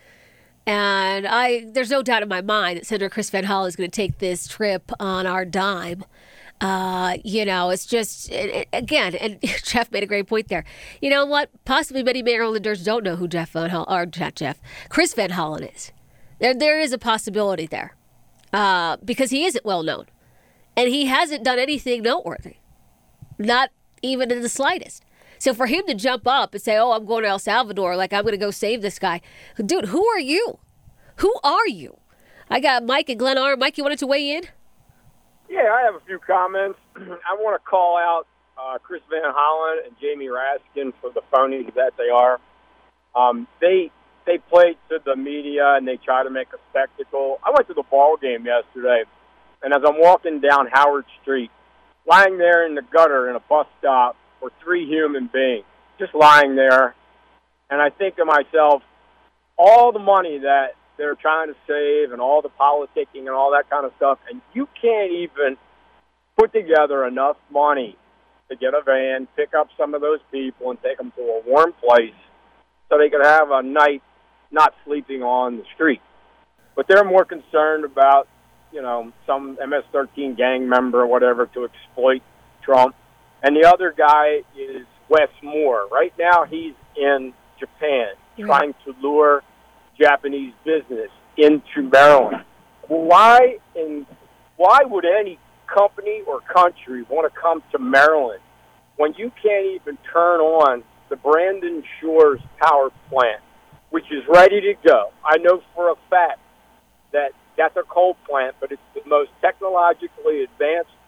Speaker 12: And I, there's no doubt in my mind that Senator Chris Van Hollen is going to take this trip on our dime. Uh, you know, it's just, it, it, again, and Jeff made a great point there. You know what? Possibly many Marylanders don't know who Jeff Van Hollen, or not Jeff, Chris Van Hollen is. There, there is a possibility there uh, because he isn't well known. And he hasn't done anything noteworthy. Not even in the slightest. So for him to jump up and say, oh, I'm going to El Salvador, like I'm going to go save this guy. Dude, who are you? Who are you? I got Mike and Glen R. Mike, you wanted to weigh in?
Speaker 5: Yeah, I have a few comments. I want to call out uh, Chris Van Hollen and Jamie Raskin for the phonies that they are. Um, they they played to the media and they try to make a spectacle. I went to the ball game yesterday, and as I'm walking down Howard Street, lying there in the gutter in a bus stop were three human beings, just lying there. And I think to myself, all the money that they're trying to save and all the politicking and all that kind of stuff, and you can't even put together enough money to get a van, pick up some of those people, and take them to a warm place so they could have a night not sleeping on the street. But they're more concerned about, you know, some M S thirteen gang member or whatever to exploit Trump. And the other guy is Wes Moore. Right now he's in Japan yeah. trying to lure Japanese business into Maryland. Why in why would any company or country want to come to Maryland when you can't even turn on the Brandon Shores power plant, which is ready to go? I know for a fact that that's a coal plant, but it's the most technologically advanced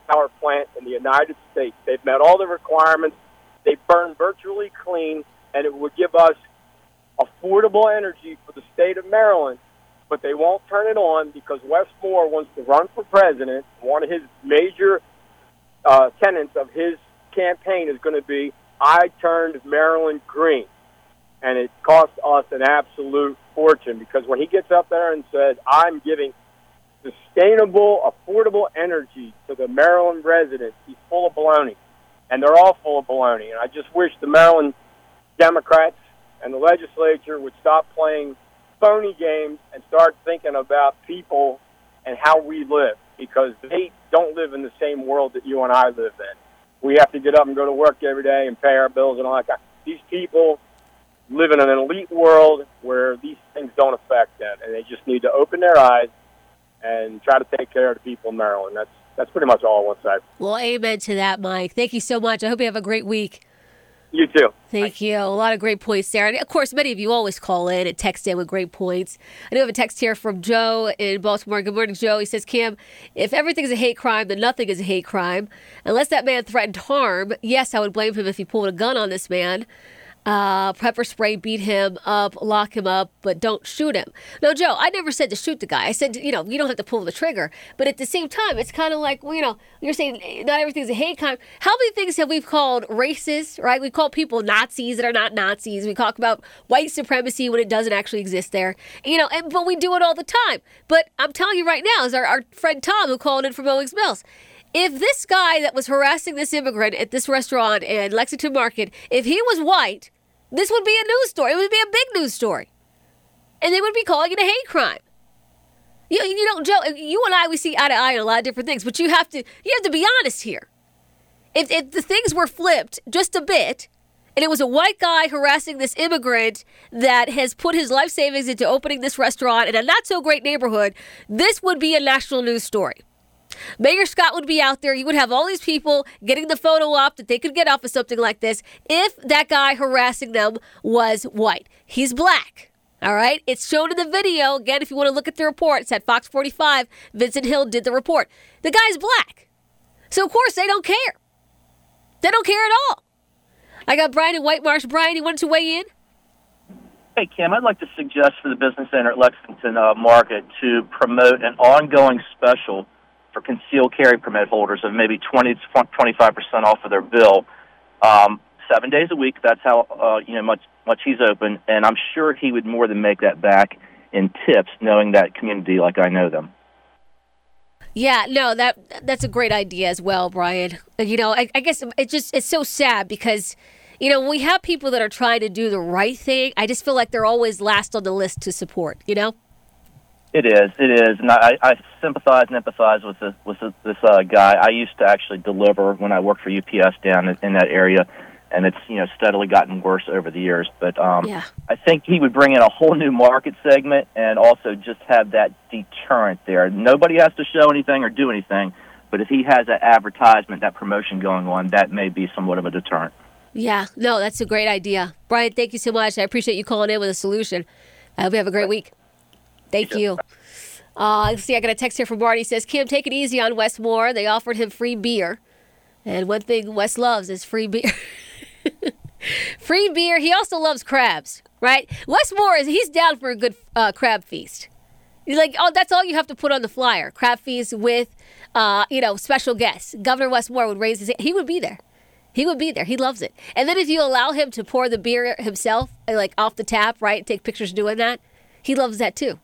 Speaker 5: power plant in the United States. They've met all the requirements. They burn virtually clean, and it would give us affordable energy for the state of Maryland. But they won't turn it on because Wes Moore wants to run for president. One of his major uh, tenets of his campaign is going to be, I turned Maryland green. And it cost us an absolute fortune because when he gets up there and says, I'm giving sustainable, affordable energy to the Maryland residents, he's full of baloney. And they're all full of baloney. And I just wish the Maryland Democrats and the legislature would stop playing phony games and start thinking about people and how we live, because they don't live in the same world that you and I live in. We have to get up and go to work every day and pay our bills and all that kind of. These people live in an elite world where these things don't affect them, and they just need to open their eyes and try to take care of the people in Maryland. That's that's pretty much all I want to say.
Speaker 12: Well, amen to that, Mike. Thank you so much. I hope you have a great week.
Speaker 5: You too.
Speaker 12: Thank you. A lot of great points there. And, of course, many of you always call in and text in with great points. I do have a text here from Joe in Baltimore. Good morning, Joe. He says, Kim, if everything's a hate crime, then nothing is a hate crime. Unless that man threatened harm, yes, I would blame him if he pulled a gun on this man. Uh, pepper spray, beat him up, lock him up, but don't shoot him. No, Joe, I never said to shoot the guy. I said, you know, you don't have to pull the trigger. But at the same time, it's kind of like, well, you know, you're saying not everything's a hate crime. How many things have we called racist, right? We call people Nazis that are not Nazis. We talk about white supremacy when it doesn't actually exist there. You know, and but we do it all the time. But I'm telling you right now, is our, our friend Tom who called in from Owings Mills. If this guy that was harassing this immigrant at this restaurant in Lexington Market, if he was white, this would be a news story. It would be a big news story. And they would be calling it a hate crime. You, you know, Joe, you and I, we see eye to eye on a lot of different things, but you have to you have to be honest here. If, if the things were flipped just a bit, and it was a white guy harassing this immigrant that has put his life savings into opening this restaurant in a not-so-great neighborhood, this would be a national news story. Mayor Scott would be out there. He would have all these people getting the photo op that they could get off of something like this if that guy harassing them was white. He's black. All right? It's shown in the video. Again, if you want to look at the report, it's at Fox forty-five. Vincent Hill did the report. The guy's black. So, of course, they don't care. They don't care at all. I got Brian in White Marsh. Brian, you wanted to weigh in?
Speaker 7: Hey, Kim, I'd like to suggest for the business center at Lexington uh, Market to promote an ongoing special for concealed carry permit holders of maybe twenty to twenty-five percent off of their bill, um, seven days a week. That's how uh, you know much much he's open, and I'm sure he would more than make that back in tips, knowing that community like I know them.
Speaker 12: Yeah, no, that that's a great idea as well, Brian. You know, I, I guess it just it's so sad because, you know, when we have people that are trying to do the right thing, I just feel like they're always last on the list to support. You know.
Speaker 7: It is, it is, and I, I sympathize and empathize with this, with this uh, guy. I used to actually deliver when I worked for U P S down in, in that area, and it's you know steadily gotten worse over the years. But um, yeah. I think he would bring in a whole new market segment and also just have that deterrent there. Nobody has to show anything or do anything, but if he has that advertisement, that promotion going on, that may be somewhat of a deterrent.
Speaker 12: Yeah, no, that's a great idea. Brian, thank you so much. I appreciate you calling in with a solution. I hope you have a great week. Thank you. Uh, let's see, I got a text here from Marty. He says, Kim, take it easy on Wes Moore. They offered him free beer. And one thing Wes loves is free beer. Free beer. He also loves crabs, right? Wes Moore, is he's down for a good uh, crab feast. He's like, oh, that's all you have to put on the flyer. Crab feast with, uh, you know, special guests. Governor Wes Moore would raise his hand. He would be there. He would be there. He loves it. And then if you allow him to pour the beer himself, like off the tap, right, take pictures doing that, he loves that too.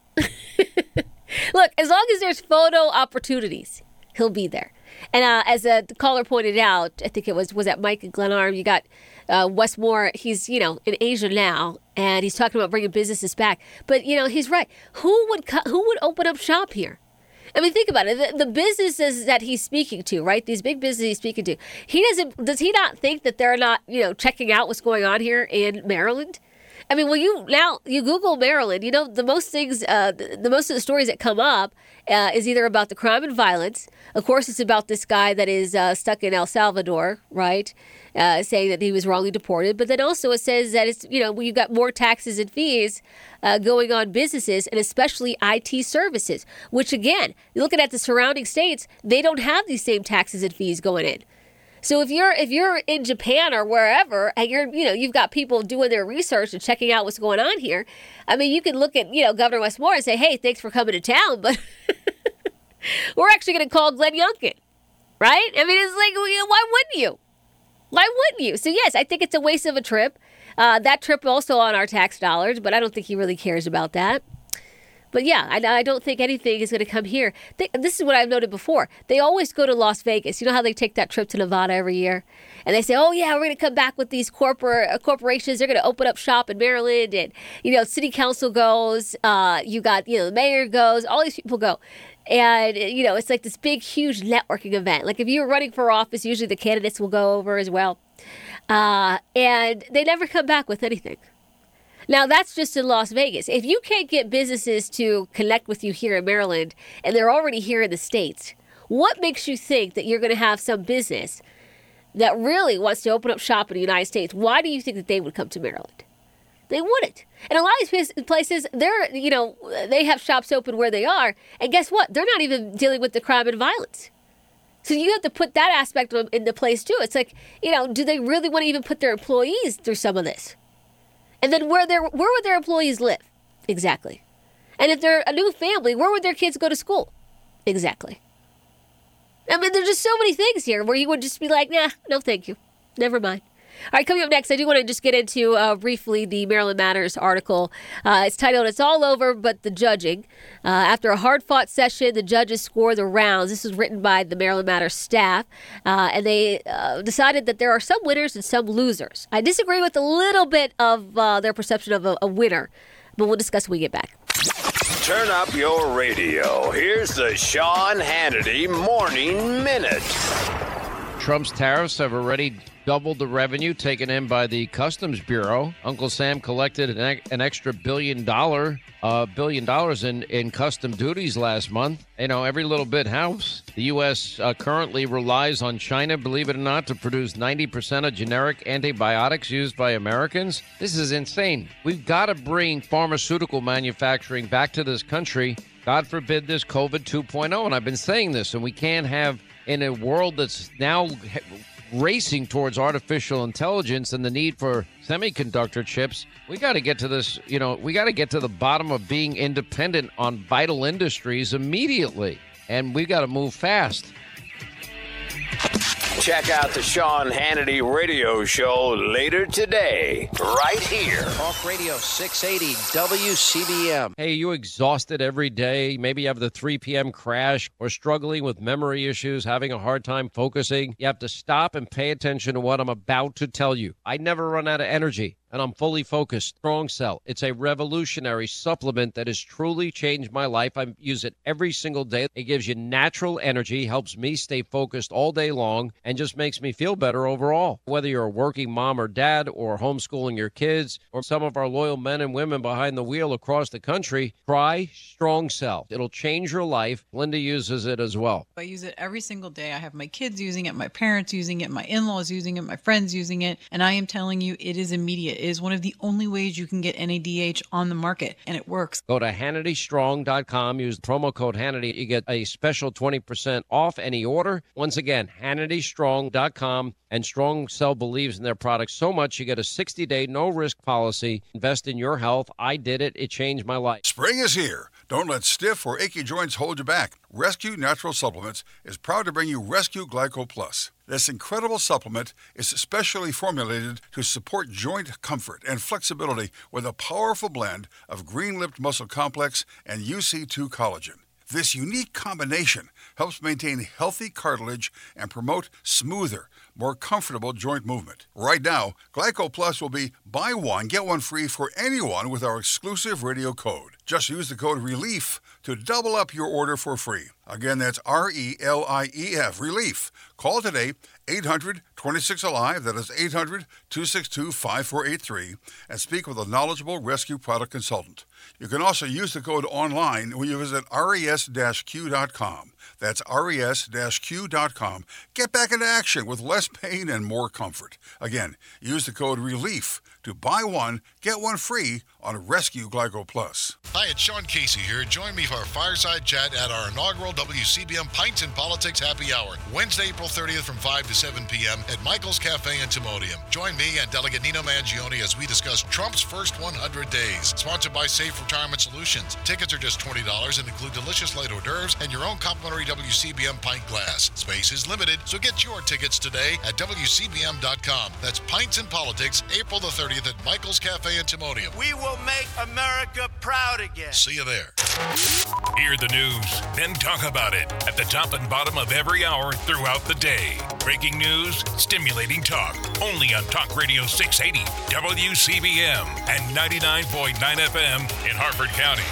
Speaker 12: Look, as long as there's photo opportunities, he'll be there. And uh, as a caller pointed out, I think it was was that Mike and Glenarm, you got uh, Wes Moore. He's, you know, in Asia now, and he's talking about bringing businesses back. But, you know, he's right. Who would co- who would open up shop here? I mean, think about it. The, the businesses that he's speaking to, right? These big businesses he's speaking to. He doesn't. Does he not think that they're not, you know, checking out what's going on here in Maryland? I mean, when you now you Google Maryland, you know, the most things, uh, the, the most of the stories that come up uh, is either about the crime and violence. Of course, it's about this guy that is uh, stuck in El Salvador, right? Uh, saying that he was wrongly deported. But then also it says that it's, you know, you've got more taxes and fees uh, going on businesses and especially I T services, which again, looking at the surrounding states, they don't have these same taxes and fees going in. So if you're if you're in Japan or wherever and you're you know you've got people doing their research and checking out what's going on here, I mean you can look at you know Governor Westmore and say, hey, thanks for coming to town, but we're actually going to call Glenn Youngkin, right? I mean it's like why wouldn't you? Why wouldn't you? So yes, I think it's a waste of a trip. Uh, that trip also on our tax dollars, but I don't think he really cares about that. But yeah, I, I don't think anything is going to come here. They, this is what I've noted before. They always go to Las Vegas. You know how they take that trip to Nevada every year? And they say, oh, yeah, we're going to come back with these corporate uh, corporations. They're going to open up shop in Maryland. And, you know, city council goes. Uh, you got, you know, the mayor goes. All these people go. And, you know, it's like this big, huge networking event. Like if you were running for office, usually the candidates will go over as well. Uh, and they never come back with anything. Now, that's just in Las Vegas. If you can't get businesses to connect with you here in Maryland, and they're already here in the States, what makes you think that you're going to have some business that really wants to open up shop in the United States? Why do you think that they would come to Maryland? They wouldn't. And a lot of these places, they're, you know, they have shops open where they are, and guess what? They're not even dealing with the crime and violence. So you have to put that aspect into place, too. It's like, you know, do they really want to even put their employees through some of this? And then where their where would their employees live? Exactly. And if they're a new family, where would their kids go to school? Exactly. I mean, there's just so many things here where you would just be like, nah, no thank you. Never mind. All right, coming up next, I do want to just get into uh, briefly the Maryland Matters article. Uh, it's titled, It's All Over But the Judging. Uh, after a hard-fought session, the judges score the rounds. This was written by the Maryland Matters staff, uh, and they uh, decided that there are some winners and some losers. I disagree with a little bit of uh, their perception of a, a winner, but we'll discuss when we get back.
Speaker 8: Turn up your radio. Here's the Sean Hannity Morning Minute.
Speaker 18: Trump's tariffs have already doubled the revenue taken in by the Customs Bureau. Uncle Sam collected an, an extra billion dollar, uh, billion dollars in, in custom duties last month. You know, every little bit helps. The U S uh, currently relies on China, believe it or not, to produce ninety percent of generic antibiotics used by Americans. This is insane. We've got to bring pharmaceutical manufacturing back to this country. God forbid this COVID two point oh. And I've been saying this, and we can't have, in a world that's now racing towards artificial intelligence and the need for semiconductor chips, we got to get to this, you know, we got to get to the bottom of being independent on vital industries immediately. And we got to move fast.
Speaker 8: Check out the Sean Hannity radio show later today, right here.
Speaker 9: Talk Radio six eighty W C B M.
Speaker 18: Hey, you exhausted every day? Maybe you have the three p.m. crash or struggling with memory issues, having a hard time focusing. You have to stop and pay attention to what I'm about to tell you. I never run out of energy, and I'm fully focused. Strong Cell. It's a revolutionary supplement that has truly changed my life. I use it every single day. It gives you natural energy, helps me stay focused all day long, and just makes me feel better overall. Whether you're a working mom or dad or homeschooling your kids or some of our loyal men and women behind the wheel across the country, try Strong Cell. It'll change your life. Linda uses it as well.
Speaker 10: I use it every single day. I have my kids using it, my parents using it, my in-laws using it, my friends using it, and I am telling you, it is immediate. It is one of the only ways you can get N A D H on the market, and it works.
Speaker 18: Go to Hannity Strong dot com. Use the promo code Hannity. You get a special twenty percent off any order. Once again, Hannity Strong dot com. And Strong Cell believes in their products so much, you get a sixty-day no-risk policy. Invest in your health. I did it. It changed my life.
Speaker 13: Spring is here. Don't let stiff or achy joints hold you back. Rescue Natural Supplements is proud to bring you Rescue Glyco Plus. This incredible supplement is specially formulated to support joint comfort and flexibility with a powerful blend of green-lipped muscle complex and U C two collagen. This unique combination helps maintain healthy cartilage and promote smoother, more comfortable joint movement. Right now, Glyco Plus will be buy one, get one free for anyone with our exclusive radio code. Just use the code RELIEF to double up your order for free. Again, that's R E L I E F, RELIEF. Call today eight hundred, twenty-six, alive. That is eight hundred, two six two, five four eight three. And speak with a knowledgeable rescue product consultant. You can also use the code online when you visit res q dot com. That's res q dot com. Get back into action with less pain and more comfort. Again, use the code RELIEF to buy one, get one free on Rescue Glyco Plus.
Speaker 1: Hi, it's Sean Casey here. Join me for our fireside chat at our inaugural W C B M Pints and Politics Happy Hour, Wednesday, April thirtieth from five to seven p.m. at Michael's Cafe in Timonium. Join me and Delegate Nino Mangione as we discuss Trump's first one hundred days. Sponsored by Safe Retirement Solutions. Tickets are just twenty dollars and include delicious light hors d'oeuvres and your own complimentary W C B M pint glass. Space is limited, so get your tickets today at W C B M dot com. That's Pints and Politics, April the thirtieth at Michael's Cafe in Timonium.
Speaker 14: We will make America proud again.
Speaker 1: See you there.
Speaker 21: Hear the news, then talk about it at the top and bottom of every hour throughout the day. Breaking news, stimulating talk. Only on Talk Radio six eighty, W C B M, and ninety-nine point nine F M in Harford County.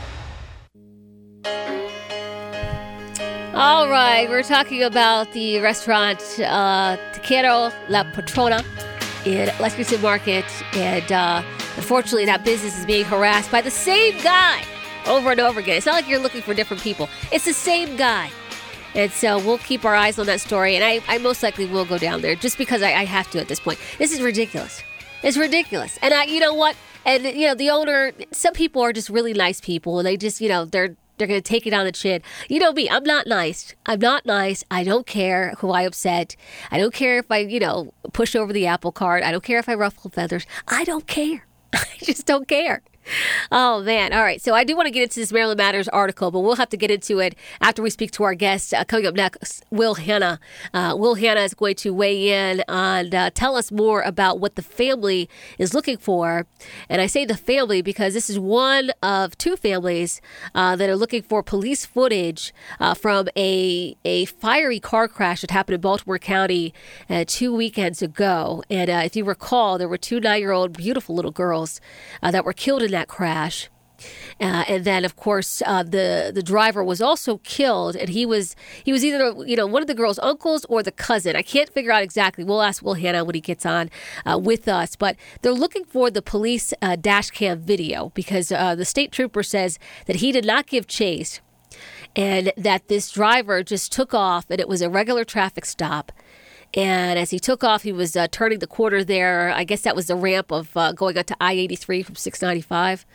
Speaker 12: All right, we're talking about the restaurant uh, Taquero La Patrona in Lexington Market, and uh, unfortunately that business is being harassed by the same guy over and over again. It's not like you're looking for different people. It's the same guy. And so we'll keep our eyes on that story, and I, I most likely will go down there just because I, I have to at this point. This is ridiculous. It's ridiculous. And I, you know what? And, you know, the owner, some people are just really nice people, and they just, you know, they're they're going to take it on the chin. You know me, I'm not nice. I'm not nice. I don't care who I upset. I don't care if I, you know, push over the apple cart. I don't care if I ruffle feathers. I don't care. I just don't care. Oh, man. All right. So I do want to get into this Maryland Matters article, but we'll have to get into it after we speak to our guest. Uh, coming up next, Will Hanna. Uh, Will Hanna is going to weigh in and uh, tell us more about what the family is looking for. And I say the family because this is one of two families uh, that are looking for police footage uh, from a, a fiery car crash that happened in Baltimore County uh, two weekends ago. And uh, if you recall, there were two nine-year-old beautiful little girls uh, that were killed in that crash. Uh, and then, of course, uh, the the driver was also killed, and he was he was either you know one of the girls' uncles or the cousin. I can't figure out exactly. We'll ask Will Hanna when he gets on uh, with us. But they're looking for the police uh, dash cam video because uh, the state trooper says that he did not give chase, and that this driver just took off, and it was a regular traffic stop. And as he took off, he was uh, turning the corner there. I guess that was the ramp of uh, going up to I eighty-three from six ninety-five,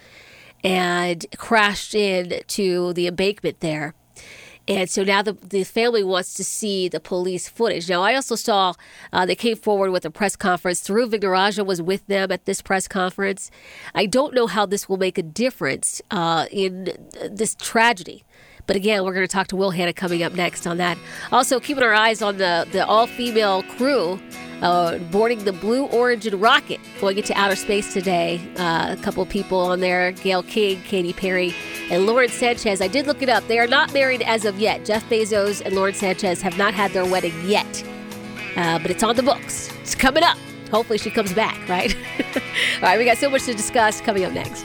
Speaker 12: and crashed into the embankment there. And so now the, the family wants to see the police footage. Now, I also saw uh, they came forward with a press conference. Thuru Vignarajah was with them at this press conference. I don't know how this will make a difference uh, in this tragedy. But again, we're going to talk to Will Hanna coming up next on that. Also, keeping our eyes on the, the all-female crew uh, boarding the Blue Origin rocket going into outer space today. Uh, a couple of people on there, Gail King, Katy Perry, and Lauren Sanchez. I did look it up. They are not married as of yet. Jeff Bezos and Lauren Sanchez have not had their wedding yet. Uh, but it's on the books. It's coming up. Hopefully she comes back, right? All right, we got so much to discuss coming up next.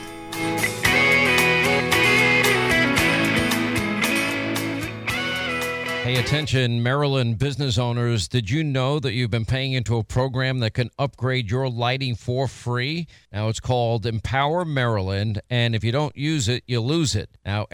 Speaker 18: Pay attention, Maryland business owners. Did you know that you've been paying into a program that can upgrade your lighting for free? Now, it's called Empower Maryland, and if you don't use it, you lose it. Now,